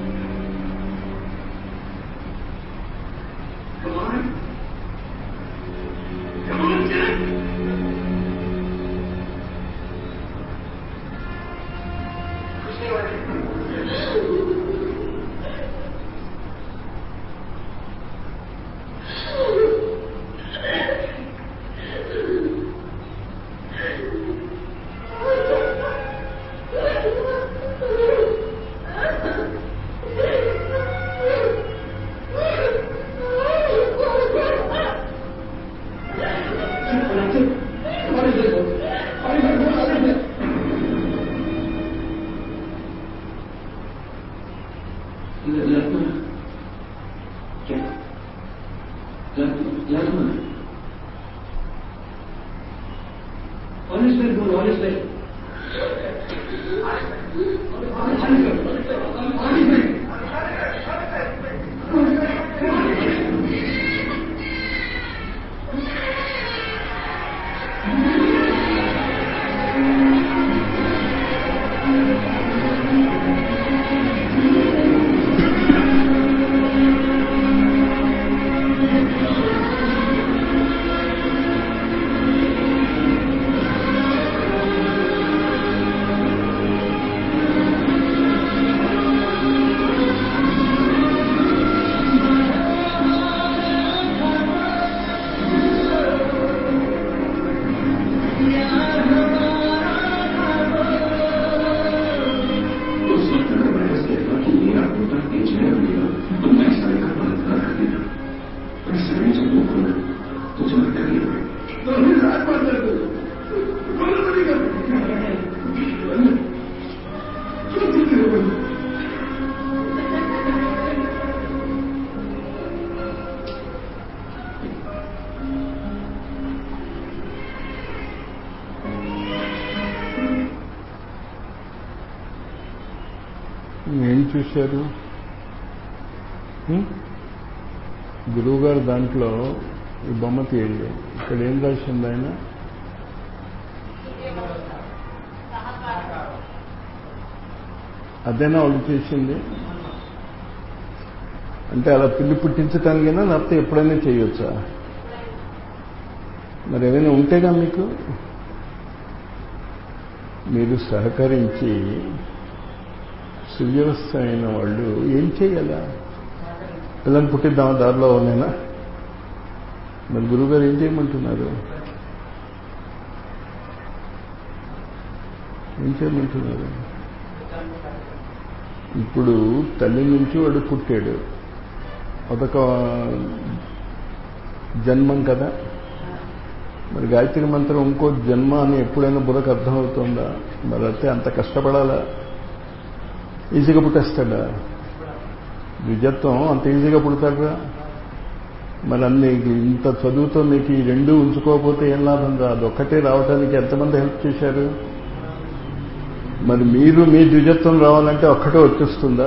Come on. Come on, Jack. कुछ नहीं हो रहा है. ఏం చూశారు? గురువుగారు దాంట్లో ఈ బొమ్మ తీయండి. ఇక్కడ ఏం రాసింది ఆయన? అదేనా వాళ్ళు చేసింది? అంటే అలా పిల్లి పుట్టించటానికైనా లేకపోతే ఎప్పుడైనా చేయొచ్చా? మరి ఏమైనా ఉంటేగా మీకు మీరు సహకరించి సువ్యవస్థ అయిన వాళ్ళు ఏం చేయాలా? పిల్లల్ని పుట్టిద్దామా దారిలో ఉన్నాయినా? మరి గురువుగారు ఏం చేయమంటున్నారు? ఏం చేయమంటున్నారు? ఇప్పుడు తల్లి నుంచి వాడు పుట్టాడు, అదొక జన్మం కదా. మరి గాయత్రి మంత్రం ఇంకో జన్మ అని ఎప్పుడైనా బుర్రకు అర్థమవుతుందా? మరి అయితే అంత కష్టపడాలా? ఈజీగా పుట్టేస్తాడా? ద్విజత్వం అంత ఈజీగా పుడతాడా? మరి అన్ని ఇంత చదువుతో నీకు ఈ రెండు ఉంచుకోకపోతే ఏం లాభం రాదు. ఒక్కటే రావడానికి ఎంతమంది హెల్ప్ చేశారు? మరి మీరు మీ ద్విజత్వం రావాలంటే ఒక్కటే వచ్చేస్తుందా?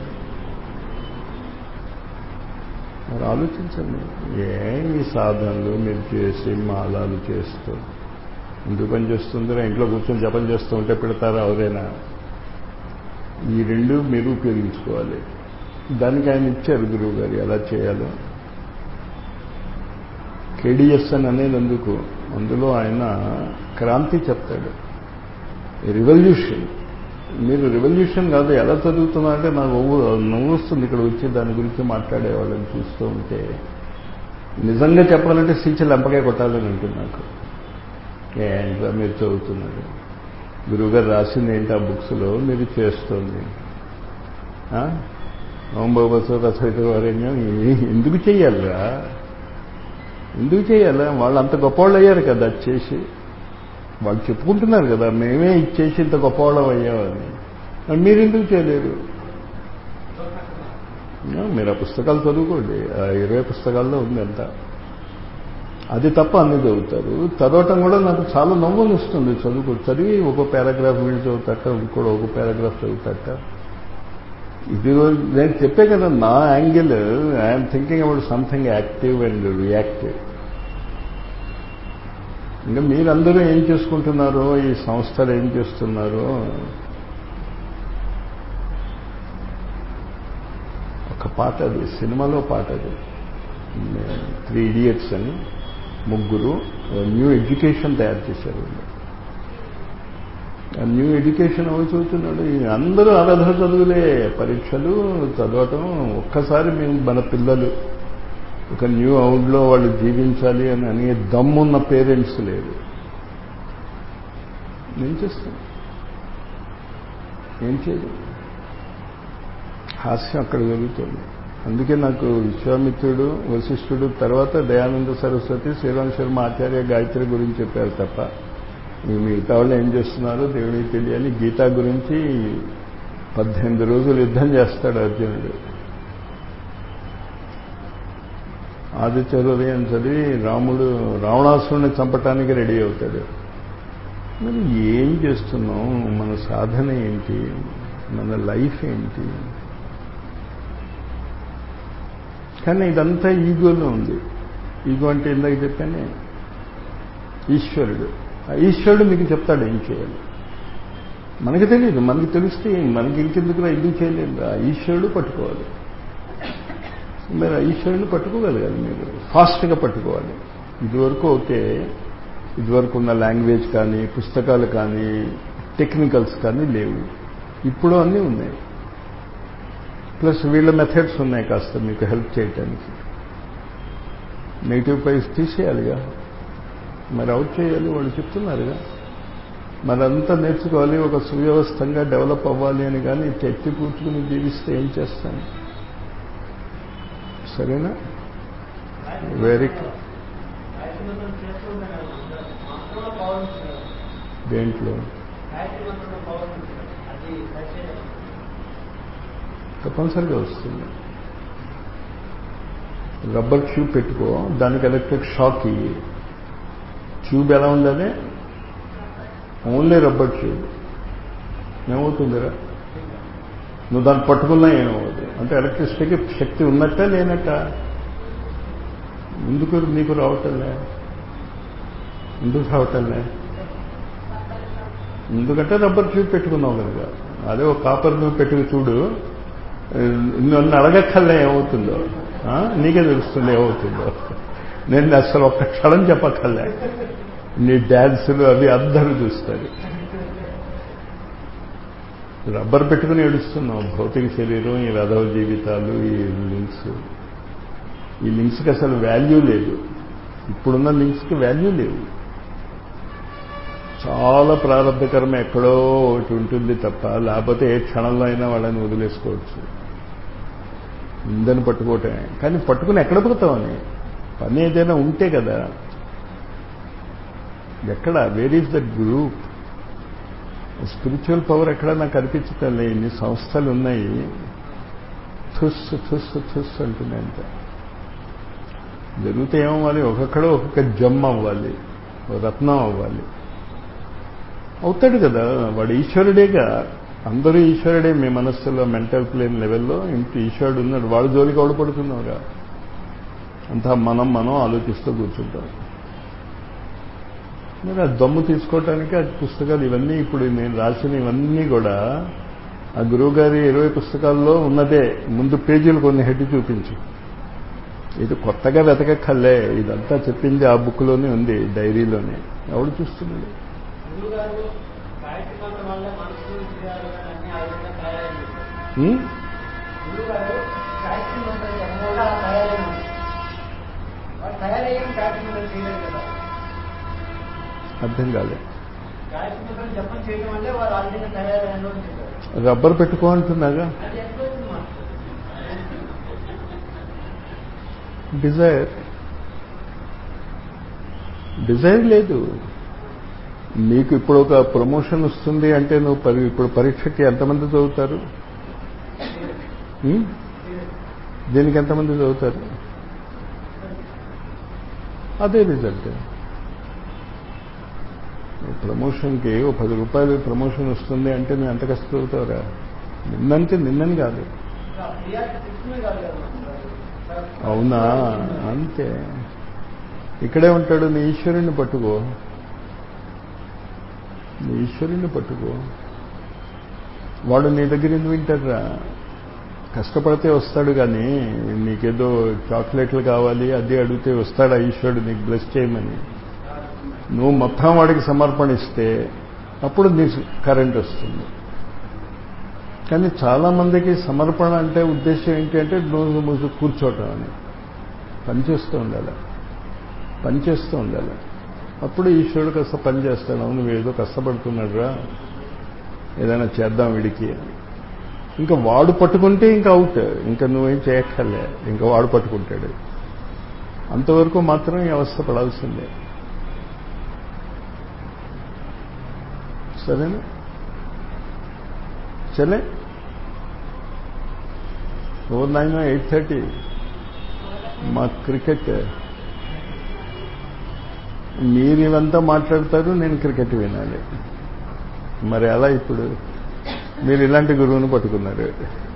మరి ఆలోచించండి. ఏం ఈ సాధనలు మీరు చేసి మాలాలు చేస్తూ ఎందుకు పని చేస్తుందిరా? ఇంట్లో కూర్చొని జపం చేస్తూ ఉంటే పెడతారా ఎవరైనా? ఈ రెండు మీరు ఉపయోగించుకోవాలి. దానికి ఆయన ఇచ్చారు గురువు గారు ఎలా చేయాలో. కేడిఎస్ అని అనేది అందుకు, అందులో ఆయన క్రాంతి చెప్తాడు, రివల్యూషన్. మీరు రివల్యూషన్ కాదు, ఎలా చదువుతున్నారంటే నాకు నవ్వు వస్తుంది ఇక్కడ వచ్చి దాని గురించి మాట్లాడేవాళ్ళని చూస్తూ ఉంటే. నిజంగా చెప్పాలంటే సీచలు ఎంపకాయ కొట్టాలని ఉంటుంది నాకు. ఏంట్రా మీరు చదువుతున్నారు, గురువుగారు రాసింది ఏంటి ఆ బుక్స్లో, మీరు చేస్తుంది ఓం బాబా రచయిత వారేణ్యం. ఎందుకు చెయ్యాలరా? ఎందుకు చేయాలా? వాళ్ళు అంత గొప్పవాళ్ళు అయ్యారు కదా అది చేసి. వాళ్ళు చెప్పుకుంటున్నారు కదా మేమే ఇచ్చేసి ఇంత గొప్పవాళ్ళం అయ్యామని. మీరు ఎందుకు చేయలేరు? మీరు ఆ పుస్తకాలు చదువుకోండి, ఆ ఇరవై పుస్తకాల్లో ఉంది అంత. అది తప్ప అన్ని చదువుతారు. చదవటం కూడా నాకు చాలా నవ్వులు వస్తుంది. చదువుకో చదివి ఒక పారాగ్రాఫ్ వీళ్ళు చదువుతాట, ఇంకోటి ఒక పారాగ్రాఫ్ చదువుతాట. ఇది నేను చెప్పే కదా నా angle. I'm thinking about something active and reactive. ఇంకా మీరందరూ ఏం చేసుకుంటున్నారో, ఈ సంస్థలు ఏం చేస్తున్నారో, ఒక పాట అది సినిమాలో పాట అది త్రీ ఇడియట్స్ అని ముగ్గురు న్యూ ఎడ్యుకేషన్ తయారు చేశారు. న్యూ ఎడ్యుకేషన్ అవి చదువుతున్నాడు. అందరూ అరధ చదువులే, పరీక్షలు చదవటం. ఒక్కసారి మేము మన పిల్లలు ఒక న్యూ అవుడ్లో వాళ్ళు జీవించాలి అని అనే దమ్మున్న పేరెంట్స్ లేరు. ఏం చేస్తాం, ఏం చేయదు. హాస్యం అక్కడ జరుగుతుంది. అందుకే నాకు విశ్వామిత్రుడు, వశిష్ఠుడు, తర్వాత దయానంద సరస్వతి, శ్రీరామ్ శర్మ ఆచార్య, గాయత్రి గురించి చెప్పారు తప్ప మిగతా వాళ్ళు ఏం చేస్తున్నారో దేవుడికి తెలియాలి. గీతా గురించి పద్దెనిమిది రోజులు యుద్ధం చేస్తాడు అర్జునుడు. ఆదిత్య అని చదివి రాముడు రావణాసురుని చంపటానికి రెడీ అవుతాడు. మరి ఏం చేస్తున్నాం, మన సాధన ఏంటి, మన లైఫ్ ఏంటి? కానీ ఇదంతా ఈగోలో ఉంది. ఈగో అంటే ఇందాక చెప్పానే ఈశ్వరుడు. ఆ ఈశ్వరుడు మీకు చెప్తాడు ఏం చేయాలి. మనకి తెలియదు, మనకి తెలిస్తే మనకి ఇంకెందుకు ఎందుకు చేయలేదు. ఆ ఈశ్వరుడు పట్టుకోవాలి. మీరు ఆ ఈశ్వరుని పట్టుకోగలగాలి. మీరు ఫాస్ట్గా పట్టుకోవాలి. ఇదివరకు ఓకే, ఇదివరకు ఉన్న లాంగ్వేజ్ కానీ పుస్తకాలు కానీ టెక్నికల్స్ కానీ లేవు. ఇప్పుడు అన్నీ ఉన్నాయి. ప్లస్ వీళ్ళ మెథడ్స్ ఉన్నాయి కాస్త మీకు హెల్ప్ చేయటానికి. నెగిటివ్ ప్రైస్ తీసేయాలిగా, మరి అవుట్ చేయాలి. వాళ్ళు చెప్తున్నారుగా, మరంతా నేర్చుకోవాలి, ఒక సువ్యవస్థంగా డెవలప్ అవ్వాలి అని. కానీ చెట్టి పూర్చుకుని జీవిస్తే ఏం చేస్తాను? సరేనా? వెరీ దేంట్లో తప్పనిసరిగా వస్తుంది. రబ్బర్ ట్యూబ్ పెట్టుకో, దానికి ఎలక్ట్రిక్ షాక్ ఇయ్యి. ట్యూబ్ ఎలా ఉండాలి? Only rubber tube. ఏమవుతుందిరా? నువ్వు దాన్ని పట్టుకున్నా ఏమవుతుంది అంటే ఎలక్ట్రిసిటీకి శక్తి ఉన్నట్ట లేనట్ట? ఎందుకు నీకు రావటంలే? ఎందుకు రావటంలే? ఎందుకంటే రబ్బర్ ట్యూబ్ పెట్టుకున్నావు కనుక. అదే ఒక కాపర్ నువ్వు పెట్టుకు చూడు, నన్ను అడగక్కర్లే ఏమవుతుందో, నీకే తెలుస్తుంది ఏమవుతుందో. నేను అసలు ఒక్క క్షణం చెప్పక్కర్లే. నీ డ్యాన్సులు అవి అందరూ చూస్తారు. రబ్బర్ పెట్టుకుని ఏడుస్తున్నావు. భౌతిక శరీరం, ఈ వెధవ జీవితాలు, ఈ లింక్స్. ఈ లింక్స్కి అసలు వాల్యూ లేదు. ఇప్పుడున్న లింక్స్కి వాల్యూ లేవు. చాలా ప్రారంభకరమే ఎక్కడో ఒకటి ఉంటుంది తప్ప, లేకపోతే ఏ క్షణంలో అయినా వాళ్ళని వదిలేసుకోవచ్చు. ఇందని పట్టుకోవటమే. కానీ పట్టుకుని ఎక్కడ పోతామని పని ఏదైనా ఉంటే కదా. ఎక్కడ? Where is that group? Spiritual power ఎక్కడ నాకు అనిపించటంలే. ఇన్ని సంస్థలు ఉన్నాయి, థుస్ థుస్ థుస్ అంటున్నాయంట. జరిగితే ఏమవ్వాలి? ఒక్కొక్కడో ఒక్కొక్క జమ్ అవ్వాలి, రత్నం అవ్వాలి. అవుతాడు కదా వాడు. ఈశ్వరుడేగా. అందరూ ఈశ్వరుడే. మీ మనస్సులో మెంటల్ ప్లేన్ లెవెల్లో ఇంటి ఈశ్వరుడు ఉన్నాడు. వాడు జోలికి ఓడిపడుతున్నావుగా. అంతా మనం మనం ఆలోచిస్తూ కూర్చుంటాం. మరి ఆ దమ్ము తీసుకోవటానికి ఆ పుస్తకాలు ఇవన్నీ, ఇప్పుడు నేను రాసిన ఇవన్నీ కూడా ఆ గురువు గారి ఇరవై పుస్తకాల్లో ఉన్నదే. ముందు పేజీలు కొన్ని హెడ్ చూపించు. ఇది కొత్తగా వెతకక్కర్లే. ఇదంతా చెప్పింది ఆ బుక్లోనే ఉంది, డైరీలోనే. ఎవడు చూస్తున్నాడు? అర్థం కాలే. రబ్బర్ పెట్టుకో అంటున్నాగా. డిజైర్ డిజైర్ లేదు నీకు. ఇప్పుడు ఒక ప్రమోషన్ వస్తుంది అంటే నువ్వు ఇప్పుడు పరీక్షకి ఎంతమంది చదువుతారు? దీనికి ఎంతమంది చదువుతారు? అదే రిజల్ట్. ప్రమోషన్కి ఓ పది రూపాయలు ప్రమోషన్ వస్తుంది అంటే నువ్వు ఎంత కష్టపడతావురా? నిన్నంటే నిన్నని కాదు. అవునా? అంతే. ఇక్కడే ఉంటాడు. నీ ఈశ్వరుణ్ణి పట్టుకో. నీ ఈశ్వరుని పట్టుకో. వాడు నీ దగ్గర ఎందుకు వింటారా? కష్టపడితే వస్తాడు, కానీ నీకేదో చాక్లెట్లు కావాలి అది అడిగితే వస్తాడు ఈశ్వరుడు నీకు బ్లెస్ చేయమని. నువ్వు మొత్తం వాడికి సమర్పణిస్తే అప్పుడు నీ కరెంట్ వస్తుంది. కానీ చాలామందికి సమర్పణ అంటే ఉద్దేశం ఏంటి అంటే రోజు మూసు కూర్చోవటం అని. పనిచేస్తూ ఉండాలి, పనిచేస్తూ ఉండాలి. అప్పుడు ఈశ్వరుడు కాస్త పని చేస్తాడు. అవును వీడేదో కష్టపడుతున్నాడు రా, ఏదైనా చేద్దాం వీడికి. ఇంకా వాడు పట్టుకుంటే ఇంకా అవుట్, ఇంకా నువ్వేం చేయక్కర్లే, ఇంకా వాడు పట్టుకుంటాడు. అంతవరకు మాత్రం ఈ అవస్థ పడాల్సిందే. సరేనా? చలే ఓ నైన్ ఎయిట్ థర్టీ మా క్రికెట్. మీరు ఇవంతా మాట్లాడతారు, నేను క్రికెట్ వినాలి. మరి అలా ఇప్పుడు మీరు ఇలాంటి గురువును పట్టుకున్నారు.